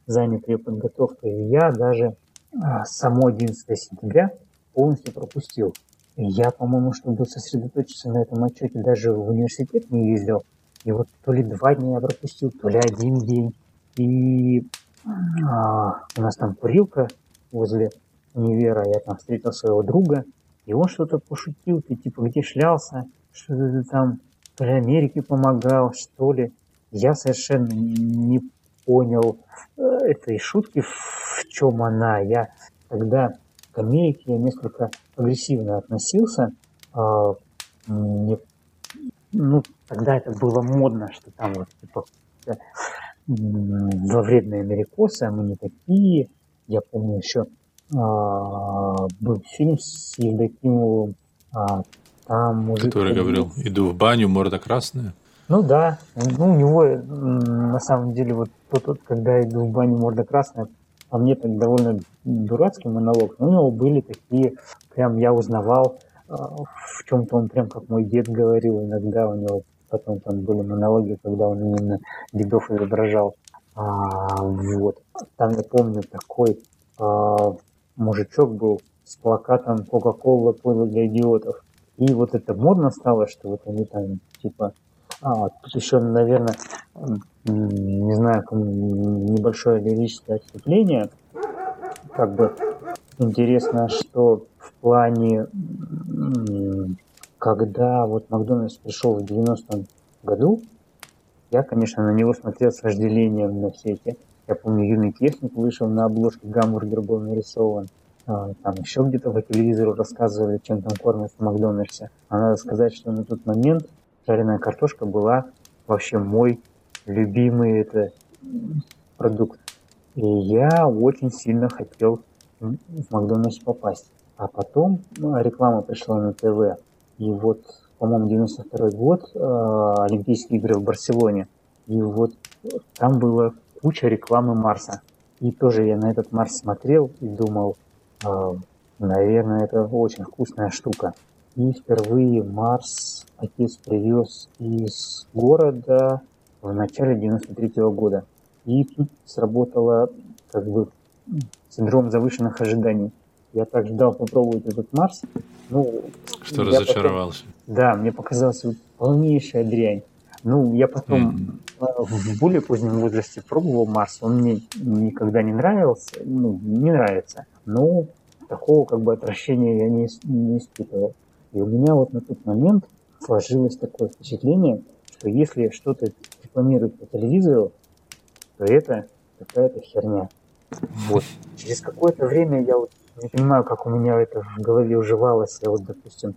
[SPEAKER 2] занят ее подготовкой. И я даже а, само одиннадцатое сентября полностью пропустил. И я, по-моему, чтобы сосредоточиться на этом отчете, даже в университет не ездил. И вот то ли два дня я пропустил, то ли один день. И а, у нас там курилка возле универа, я там встретил своего друга, и он что-то пошутил, ты типа где шлялся, что ты там то ли Америке помогал, что ли. Я совершенно не понял э, этой шутки, в чем она. Я тогда к Америке я несколько агрессивно относился. А, мне, ну, тогда это было модно, что там вот типа зловредные америкосы, а мы не такие. Я помню еще а, был фильм с Евдокимовым, а, там мужик...
[SPEAKER 1] Который говорил, иду в баню, морда красная.
[SPEAKER 2] Ну да, ну у него на самом деле вот тот, тот, когда иду в баню, морда красная, по мне так довольно дурацкий монолог, но у него были такие, прям я узнавал, в чем-то он прям как мой дед говорил, иногда у него потом там были монологи, когда он именно дедов изображал. А, вот. Там я помню такой а, мужичок был с плакатом «Кока-кола, пойло для идиотов». И вот это модно стало, что вот они там типа... А, тут еще, наверное, не знаю, небольшое лирическое отступление. Как бы интересно, что в плане, когда вот Макдональдс пришел в девяностом году, я, конечно, на него смотрел с вожделением на все эти. Я помню, «Юный техник» вышел, на обложке гамбургер был нарисован. Там еще где-то по телевизору рассказывали, чем там кормят в Макдональдсе. А надо сказать, что на тот момент жареная картошка была вообще мой любимый это продукт. И я очень сильно хотел в Макдональдс попасть. А потом ну, реклама пришла на ТВ. И вот, по-моему, девяносто второй год, э, Олимпийские игры в Барселоне. И вот там была куча рекламы Марса. И тоже я на этот Марс смотрел и думал, э, наверное, это очень вкусная штука. И впервые Марс отец привез из города в начале девяносто третьего года. И тут сработало как бы синдром завышенных ожиданий. Я так ждал попробовать этот Марс. Ну,
[SPEAKER 1] что разочаровался.
[SPEAKER 2] Потом, да, мне показалась вот полнейшая дрянь. Ну, я потом mm-hmm. в более позднем возрасте пробовал Марс. Он мне никогда не нравился. Ну, не нравится. Но такого как бы отвращения я не, не испытывал. И у меня вот на тот момент сложилось такое впечатление, что если что-то рекламируют по телевизору, то это какая-то херня. Вот. Через какое-то время я вот не понимаю, как у меня это в голове уживалось. Я вот, допустим,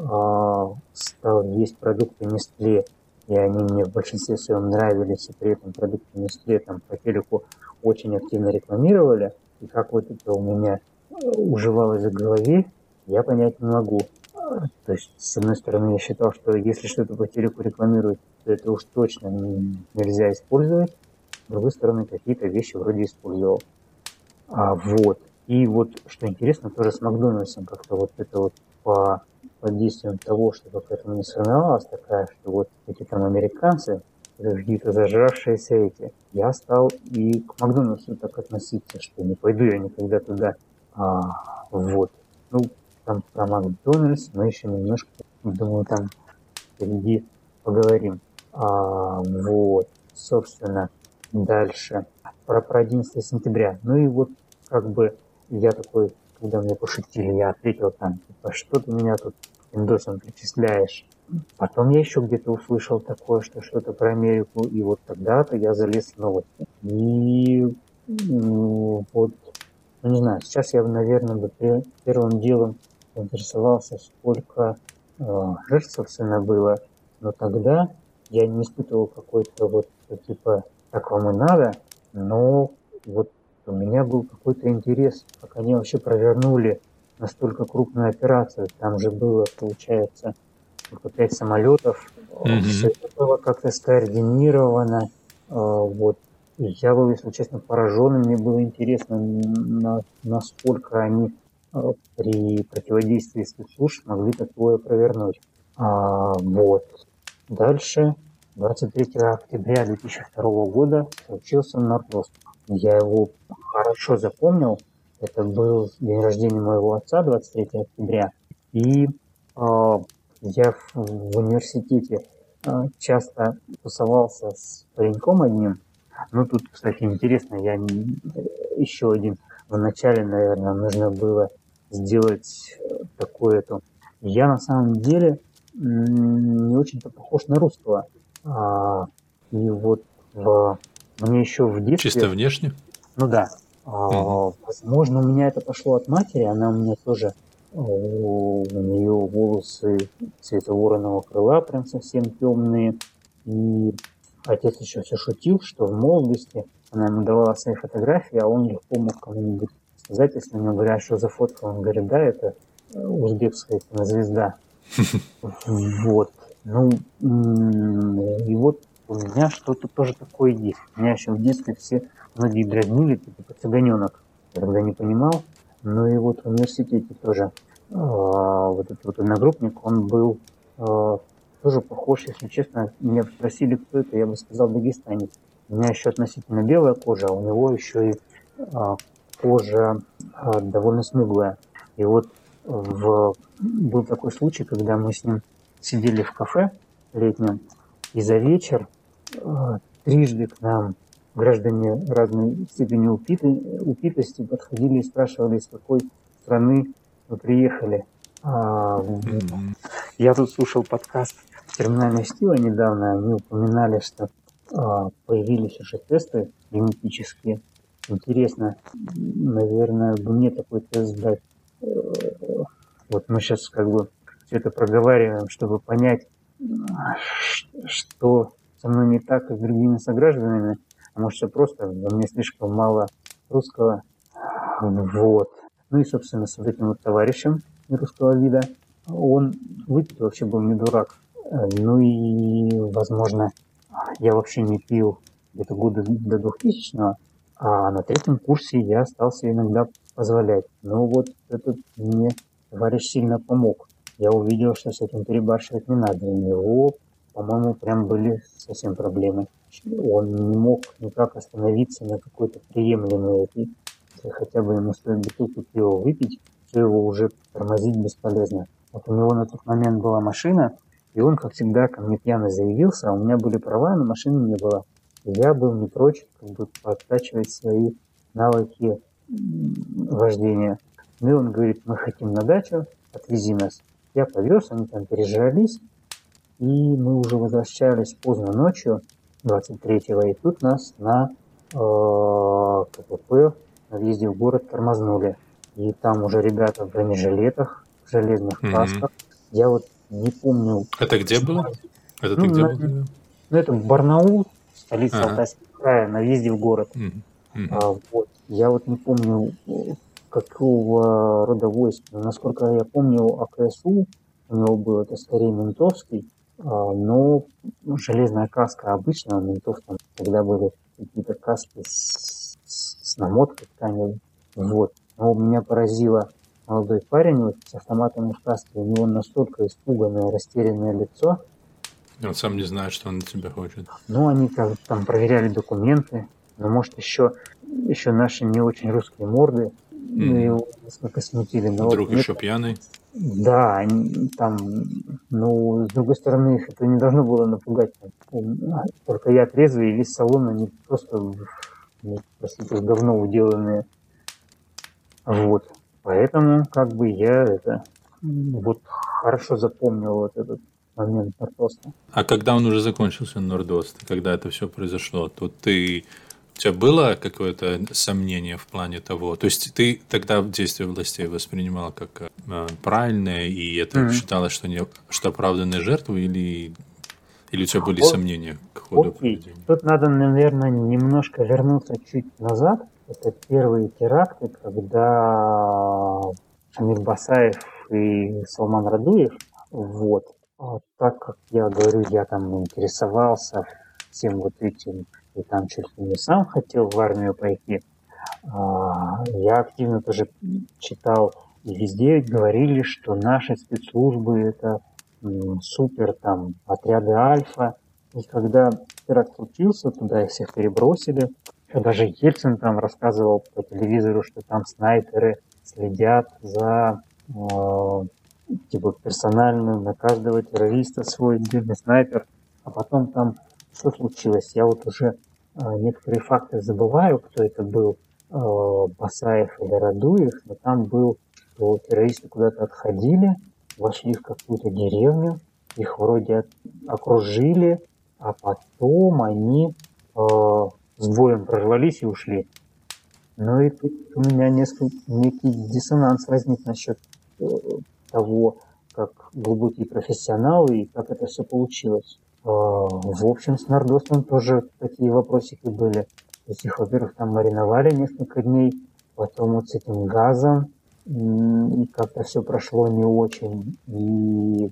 [SPEAKER 2] стал есть продукты Nestlé, и они мне в большинстве своем нравились, и при этом продукты Nestlé там по телеку очень активно рекламировали. И как вот это у меня уживалось в голове, я понять не могу. То есть, с одной стороны, я считал, что если что-то по телеку рекламируют, то это уж точно нельзя использовать. С другой стороны, какие-то вещи вроде использовал. А, вот. И вот, что интересно, тоже с Макдональдсом как-то вот это вот по, по действиям того, что какая-то мне сформировалась такая, что вот эти там американцы, какие-то зажравшиеся эти, я стал и к Макдональдсу так относиться, что не пойду я никогда туда. А, вот. Ну, там про Макдональдс мы еще немножко, думаю, там впереди поговорим. А, вот, собственно, дальше про, про одиннадцатое сентября. Ну и вот как бы я такой, когда мне пошутили, я ответил там, типа, что ты меня тут индосом причисляешь? Потом я еще где-то услышал такое, что что-то про Америку, и вот тогда-то я залез в новости. И ну, вот, ну, не знаю, сейчас я, наверное, бы первым делом интересовался, сколько э, жертв, собственно, было, но тогда я не испытывал какой-то вот, типа, так вам и надо, но вот у меня был какой-то интерес, как они вообще провернули настолько крупную операцию. Там же было, получается, только пять самолетов, mm-hmm. все это было как-то скоординировано, вот. И я был, если честно, поражен, мне было интересно, на, насколько они при противодействии спецслужб могли такое провернуть. А, вот. Дальше, двадцать третьего октября две тысячи второго года случился Нордост. я его хорошо запомнил. Это был день рождения моего отца, двадцать третьего октября. И э, я в, в университете э, часто тусовался с пареньком одним. Ну, тут, кстати, интересно, я не, еще один. Вначале, наверное, нужно было сделать такое-то. Я на самом деле м, не очень-то похож на русского. А, и вот в, мне еще в детстве...
[SPEAKER 1] Чисто внешне?
[SPEAKER 2] Ну да.
[SPEAKER 1] Мгм.
[SPEAKER 2] А, возможно, у меня это пошло от матери. Она у меня тоже... У нее волосы цвета вороного крыла, прям совсем темные. И отец еще все шутил, что в молодости она ему давала свои фотографии, а он легко мог кому-нибудь сказать, если у него говорят, что за фотка, он говорит, да, это э, узбекская кинозвезда. Вот. Ну, м, и вот у меня что-то тоже такое есть. Меня еще в детстве все многие дразнили, типа пацаганенок. Я тогда не понимал. Ну и вот в университете тоже а, вот этот вот одногруппник, он был а, тоже похож, если честно. Меня спросили, кто это, я бы сказал, дагестанец. У меня еще относительно белая кожа, а у него еще и а, кожа а, довольно смуглая. И вот в... был такой случай, когда мы с ним сидели в кафе летнем, и за вечер э, трижды к нам граждане разной степени упиты- упитости подходили и спрашивали, из какой страны вы приехали. А,
[SPEAKER 1] Мгм.
[SPEAKER 2] я тут слушал подкаст «Терминальное чтиво» недавно, они упоминали, что а, появились уже тесты генетические. Интересно, наверное, мне такой тест сдать. Э, Вот мы сейчас как бы все это проговариваем, чтобы понять, а, ш- что со мной не так и с другими согражданами. А может, все просто, во мне слишком мало русского. Вот. Ну и, собственно, с вот этим вот товарищем русского вида, он выпить вообще был не дурак. Э, Ну и, возможно, я вообще не пил где-то года до двухтысячного, а на третьем курсе я остался иногда позволять. Но вот этот мне товарищ сильно помог. Я увидел, что с этим перебарщивать не надо. У него, по-моему, прям были совсем проблемы. Он не мог никак остановиться на какой-то приемлемой этой. Если хотя бы ему стоит бутылку пива выпить, то его уже тормозить бесполезно. Вот у него на тот момент была машина, и он, как всегда, ко мне пьяно заявился, а у меня были права, но машины не было. И я был не прочь как бы подтачивать свои навыки м, вождения. Ну и он говорит, мы хотим на дачу, отвези нас. Я повез, они там пережрались, и мы уже возвращались поздно ночью, двадцать третьего, и тут нас на э, КПП на въезде в город тормознули. И там уже ребята в бронежилетах, в железных
[SPEAKER 1] Мгм.
[SPEAKER 2] касках. Я вот не помню,
[SPEAKER 1] Это где
[SPEAKER 2] почему.
[SPEAKER 1] было? Это
[SPEAKER 2] Ну,
[SPEAKER 1] ты где
[SPEAKER 2] на-
[SPEAKER 1] был тогда?
[SPEAKER 2] ну, это Барнаул, столица
[SPEAKER 1] Ага.
[SPEAKER 2] Алтайского края, на въезде в город.
[SPEAKER 1] Мгм. Мгм.
[SPEAKER 2] А, вот. Я вот не помню, э, какого рода войск, но насколько я помню, АКСУ у него был, это скорее ментовский, а, но ну, железная каска обычная, у ментов там всегда были какие-то каски с, с- с намоткой тканевой. Вот. Но меня поразило молодой парень вот, с автоматом в каске, у него настолько испуганное, растерянное лицо.
[SPEAKER 1] Он сам не знает, что он от тебя хочет.
[SPEAKER 2] Ну, они как там проверяли документы, но, может, еще, еще наши не очень русские морды, ну,
[SPEAKER 1] Мгм.
[SPEAKER 2] его несколько смутили. Но вот
[SPEAKER 1] Друг
[SPEAKER 2] мне,
[SPEAKER 1] еще пьяный.
[SPEAKER 2] да, они там, ну, с другой стороны, их это не должно было напугать. Он- Только я трезвый, и весь салон, они просто, ну, простите, в говно уделанные. Вот. Поэтому, как бы, я это, м, вот, хорошо запомнил вот этот момент просто.
[SPEAKER 1] А когда он уже закончился, Нордост, когда это все произошло, то ты у тебя было какое-то сомнение в плане того, то есть ты тогда действия властей воспринимал как э, правильное, и это
[SPEAKER 2] Мгм.
[SPEAKER 1] считалось, что, не, что оправданные жертвы, или, или у тебя были
[SPEAKER 2] О-
[SPEAKER 1] сомнения к ходу
[SPEAKER 2] Окей,
[SPEAKER 1] проведения?
[SPEAKER 2] тут надо, наверное, немножко вернуться чуть назад. Это первые теракты, когда Шамиль Басаев и Салман Радуев. Вот. А так как я говорю, я там интересовался всем вот этим, и там чуть ли не сам хотел в армию пойти. А, Я активно тоже читал, и везде говорили, что наши спецслужбы это м, супер там отряды Альфа. И когда теракт случился, туда их всех перебросили. Что даже Ельцин там рассказывал по телевизору, что там снайперы следят за э, типа персональным, на каждого террориста свой отдельный снайпер. А потом там что случилось? Я вот уже э, некоторые факты забываю, кто это был, э, Басаев или Радуев, но там был, что террористы куда-то отходили, вошли в какую-то деревню, их вроде окружили, а потом они э, с боем прорвались и ушли. Ну и тут у меня несколько, некий диссонанс возник насчет э, того, как глубокие профессионалы и как это все получилось. Э, в общем, с Нордостом тоже такие вопросики были. То есть их, во-первых, там мариновали несколько дней, потом вот с этим газом, и как-то все прошло не очень. И,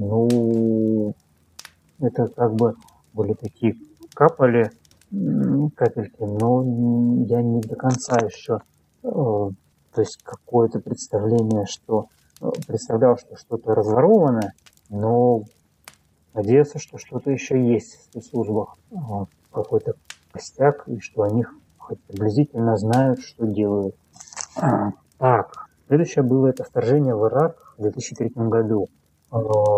[SPEAKER 2] ну, это как бы были такие капали капельки, но я не до конца еще, э, то есть какое-то представление, что э, представлял, что что-то разворовано, но надеялся, что что-то еще есть в спецслужбах, э, какой-то костяк, и что они хоть приблизительно знают, что делают. А, так, следующее было это вторжение в Ирак в две тысячи третьем году. Э,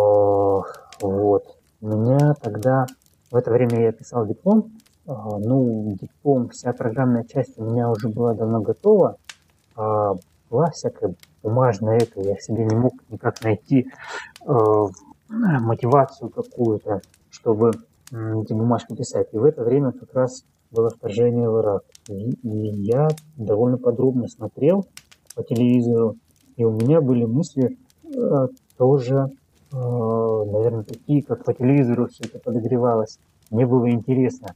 [SPEAKER 2] вот. У меня тогда, в это время я писал диплом, Uh, ну, диплом, вся программная часть у меня уже была давно готова, uh, была всякая бумажная это, я в себе не мог никак найти uh, мотивацию какую-то, чтобы um, эти бумажки писать. И в это время как раз было вторжение в Ирак. И, и я довольно подробно смотрел по телевизору, и у меня были мысли uh, тоже, uh, наверное, такие, как по телевизору все это подогревалось. Мне было интересно.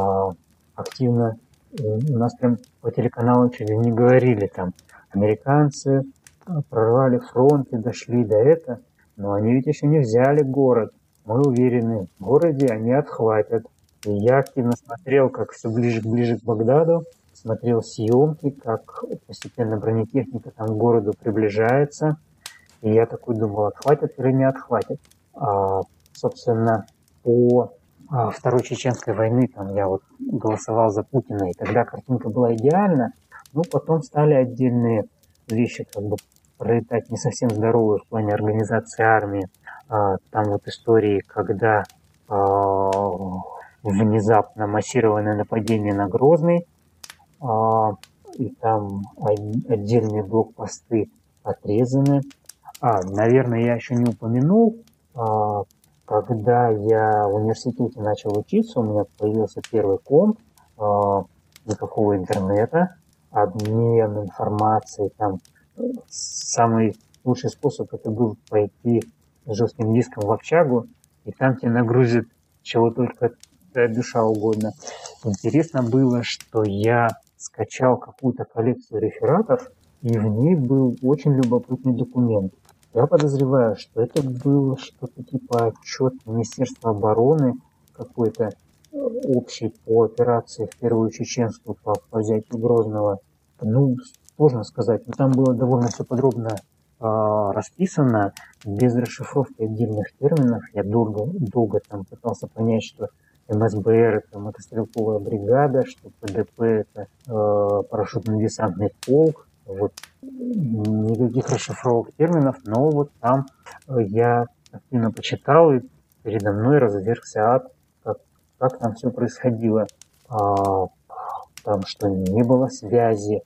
[SPEAKER 2] Активно у нас прям по телеканалу чуть ли не говорили, там американцы прорвали фронт и дошли до этого, но они ведь еще не взяли город. Мы уверены, в городе они отхватят. И я активно смотрел, как все ближе ближе к Багдаду, смотрел съемки, как постепенно бронетехника там к городу приближается. И я такой думал, отхватят или не отхватят. А, собственно, по Второй Чеченской войны, там я вот голосовал за Путина, и тогда картинка была идеальна, но потом стали отдельные вещи как бы пролетать не совсем здоровые в плане организации армии. А, там вот истории, когда а, внезапно массированное нападение на Грозный, а, и там отдельные блокпосты отрезаны. А, наверное, я еще не упомянул, а, когда я в университете начал учиться, у меня появился первый комп, э, никакого интернета, обмен информацией. Там самый лучший способ это был пойти с жестким диском в общагу, и там тебе нагрузят чего только твоя душа угодно. Интересно было, что я скачал какую-то коллекцию рефератов, и в ней был очень любопытный документ. Я подозреваю, что это было что-то типа отчет Министерства обороны, какой-то общий по операции, в первую чеченскую, по, по взятию Грозного. Ну, сложно сказать, но там было довольно все подробно э, расписано, без расшифровки отдельных терминов. Я долго, долго там пытался понять, что эм эс бэ эр это мотострелковая бригада, что пэ дэ пэ это э, парашютно-десантный полк. Вот. Никаких расшифровок терминов, но вот там я активно почитал, и передо мной разверзся ад, как, как там все происходило. А, там, что не было связи,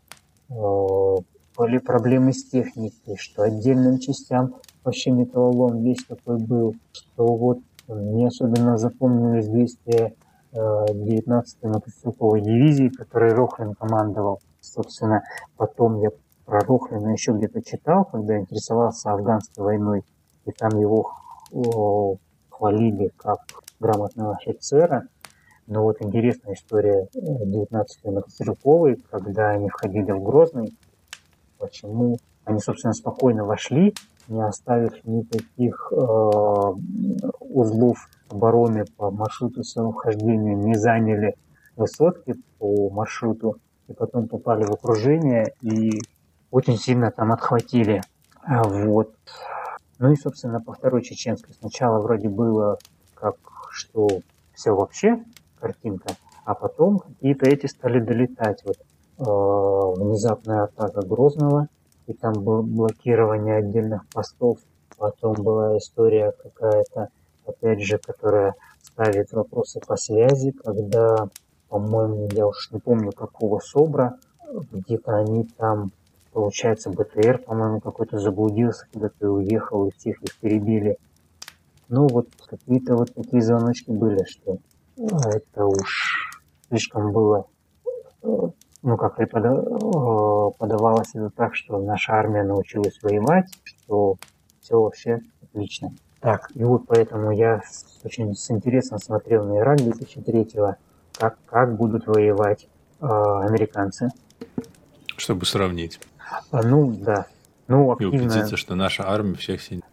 [SPEAKER 2] а, были проблемы с техникой, что отдельным частям вообще металлолом весь такой был, что вот мне особенно запомнились действия девятнадцатой мотострелковой дивизии, которой Рохлин командовал. Собственно, потом я про Рохлина еще где-то читал, когда интересовался афганской войной, и там его о, хвалили как грамотного офицера. Но вот интересная история девятнадцатой мотострелковой, когда они входили в Грозный, почему они, собственно, спокойно вошли, не оставив никаких э, узлов обороны по маршруту своего вхождения, не заняли высотки по маршруту, и потом попали в окружение и очень сильно там отхватили. Вот. Ну и, собственно, по Второй Чеченской сначала вроде было как, что все вообще картинка, А потом какие-то эти стали долетать. Вот э, внезапная атака Грозного, и там было блокирование отдельных постов. Потом была история какая-то, опять же, которая ставит вопросы по связи, когда, по-моему, я уж не помню какого СОБРа, где-то они там, получается, БТР, по-моему, какой-то заблудился, куда-то уехал, и всех их перебили. Ну, вот какие-то вот такие звоночки были, что ну, это уж слишком было, э, ну, как и пода- э, подавалось это так, что наша армия научилась воевать, что все вообще отлично. Так, и вот поэтому я с- очень с интересом смотрел на Ирак две тысячи третьего, как, как будут воевать э, американцы.
[SPEAKER 1] Чтобы сравнить
[SPEAKER 2] А, ну, да. Ну,
[SPEAKER 1] и
[SPEAKER 2] активно.
[SPEAKER 1] убедиться, что наша армия всех сильнее.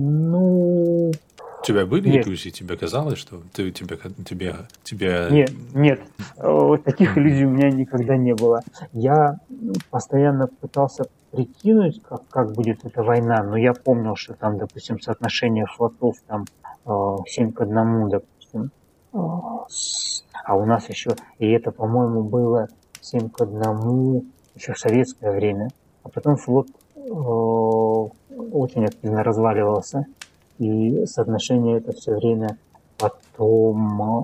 [SPEAKER 2] Ну,
[SPEAKER 1] У тебя были
[SPEAKER 2] нет,
[SPEAKER 1] иллюзии? Тебе казалось, что ты, тебе, тебе, тебе...
[SPEAKER 2] нет, нет. Э, Таких
[SPEAKER 1] Мгм.
[SPEAKER 2] иллюзий у меня никогда не было. Я м, постоянно пытался прикинуть, как, как будет эта война, но я помнил, что там, допустим, соотношение флотов там э, семь к одному, допустим. Э, с- А у нас еще, и это, по-моему, было семь к одному еще в советское время. А потом флот э, очень активно разваливался, и соотношение это все время потом...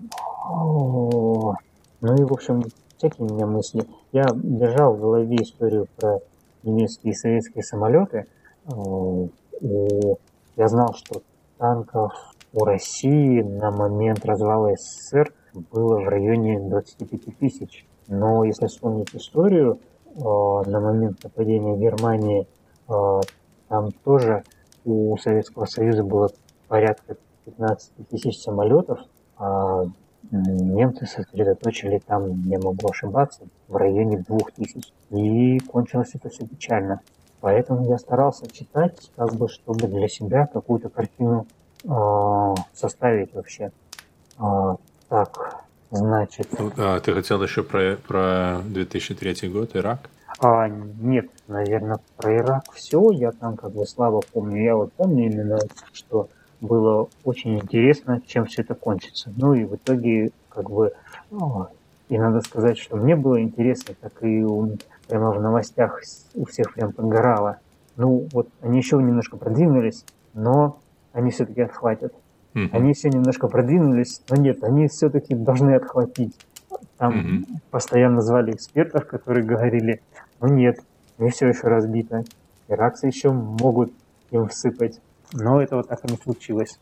[SPEAKER 2] э, Ну и, в общем, всякие у меня мысли. Я держал в голове историю про немецкие и советские самолеты. Э, И я знал, что танков у России на момент развала СССР было в районе двадцати пяти тысяч. Но если вспомнить историю, э, на момент нападения Германии э, там тоже у Советского Союза было порядка пятнадцать тысяч самолетов, а немцы сосредоточили там, я могу ошибаться, в районе двух тысяч. И кончилось это все печально. Поэтому я старался читать, как бы, чтобы для себя какую-то картину э, составить вообще. А, так, значит,
[SPEAKER 1] Ну, а, ты хотел еще про, про две тысячи третий год, Ирак?
[SPEAKER 2] а, нет, наверное, про Ирак все. Я там как бы слабо помню. Я вот помню именно, что было очень интересно, чем все это кончится. Ну и в итоге, как бы, ну, и надо сказать, что мне было интересно, так и у, прямо в новостях у всех прям подгорало. Ну, вот они еще немножко продвинулись, но они все-таки отхватят.
[SPEAKER 1] Мгм.
[SPEAKER 2] Они все немножко продвинулись, но нет, они все-таки должны отхватить. Там
[SPEAKER 1] Мгм.
[SPEAKER 2] постоянно звали экспертов, которые говорили, ну нет, не все еще разбито. Иракцы еще могут им всыпать. Но этого так и не случилось.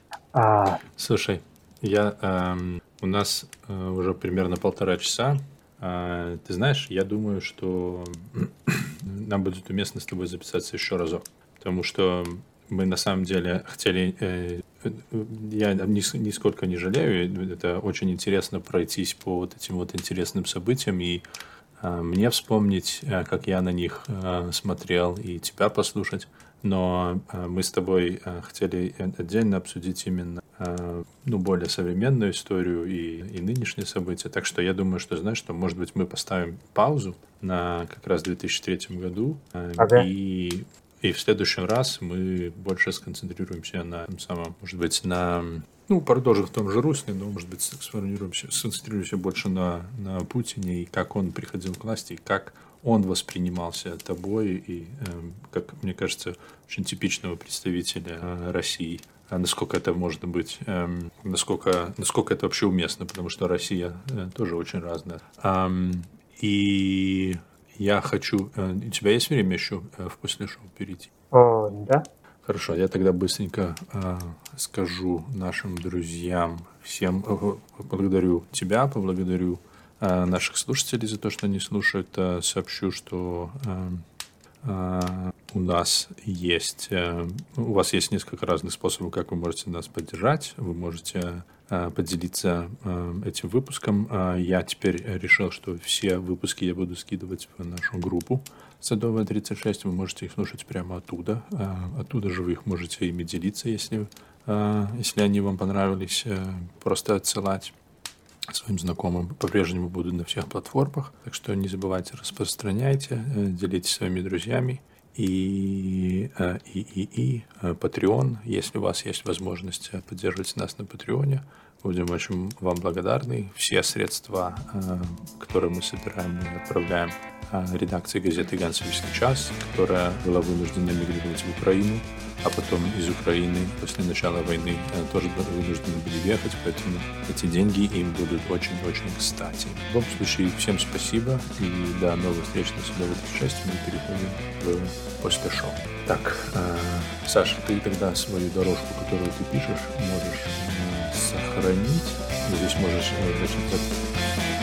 [SPEAKER 2] А,
[SPEAKER 1] Слушай, я, эм, у нас э, уже примерно полтора часа. А, ты знаешь, я думаю, что нам будет уместно с тобой записаться еще разок. Потому что мы на самом деле хотели... э, э, я нис- нисколько не жалею. Это очень интересно пройтись по вот этим вот интересным событиям и э, мне вспомнить, э, как я на них э, смотрел, и тебя послушать. Но э, мы с тобой э, хотели отдельно обсудить именно э, ну, более современную историю и, и нынешние события. Так что я думаю, что, знаешь, что, может быть, мы поставим паузу на как раз две тысячи третьем году, э,
[SPEAKER 2] ага.
[SPEAKER 1] и, и в следующий раз мы больше сконцентрируемся на том самом, может быть, на... Ну, продолжим в том же русле, но, может быть, сформируемся, сконцентрируемся больше на, на Путине и как он приходил к власти, и как он воспринимался тобой и, э, как мне кажется, очень типичного представителя э, России. А насколько это может быть, эм, насколько, насколько это вообще уместно, потому что Россия э, тоже очень разная. Ам, и я хочу... э, у тебя есть время еще э, в после шоу перейти?
[SPEAKER 2] О, да.
[SPEAKER 1] Хорошо, я тогда быстренько э, скажу нашим друзьям, всем э, поблагодарю тебя, поблагодарю э, наших слушателей за то, что они слушают. Э, сообщу, что э, э, у нас есть, э, у вас есть несколько разных способов, как вы можете нас поддержать. Вы можете э, поделиться э, этим выпуском. Э, я теперь решил, что все выпуски я буду скидывать в нашу группу Садовая тридцать шесть. Вы можете их слушать прямо оттуда. Э, оттуда же вы их можете ими делиться, если, э, если они вам понравились. Э, просто отсылать своим знакомым. По-прежнему буду на всех платформах. Так что не забывайте, распространяйте, э, делитесь своими друзьями. И, э, и, и, и э, Patreon, если у вас есть возможность э, поддерживать нас на Патреоне, Будем очень вам благодарны. Все средства, которые мы собираем, мы отправляем редакции газеты «Гансовский час», которая была вынуждена мигрировать в Украину, а потом из Украины после начала войны тоже вынуждены были ехать, поэтому эти деньги им будут очень-очень кстати. В любом случае, всем спасибо, и до новых встреч на Судовой тридцать шесть мы переходим в после-шоу. Так, э, Саша, ты тогда свою дорожку, которую ты пишешь, можешь э, сохранить. Здесь можешь э, начать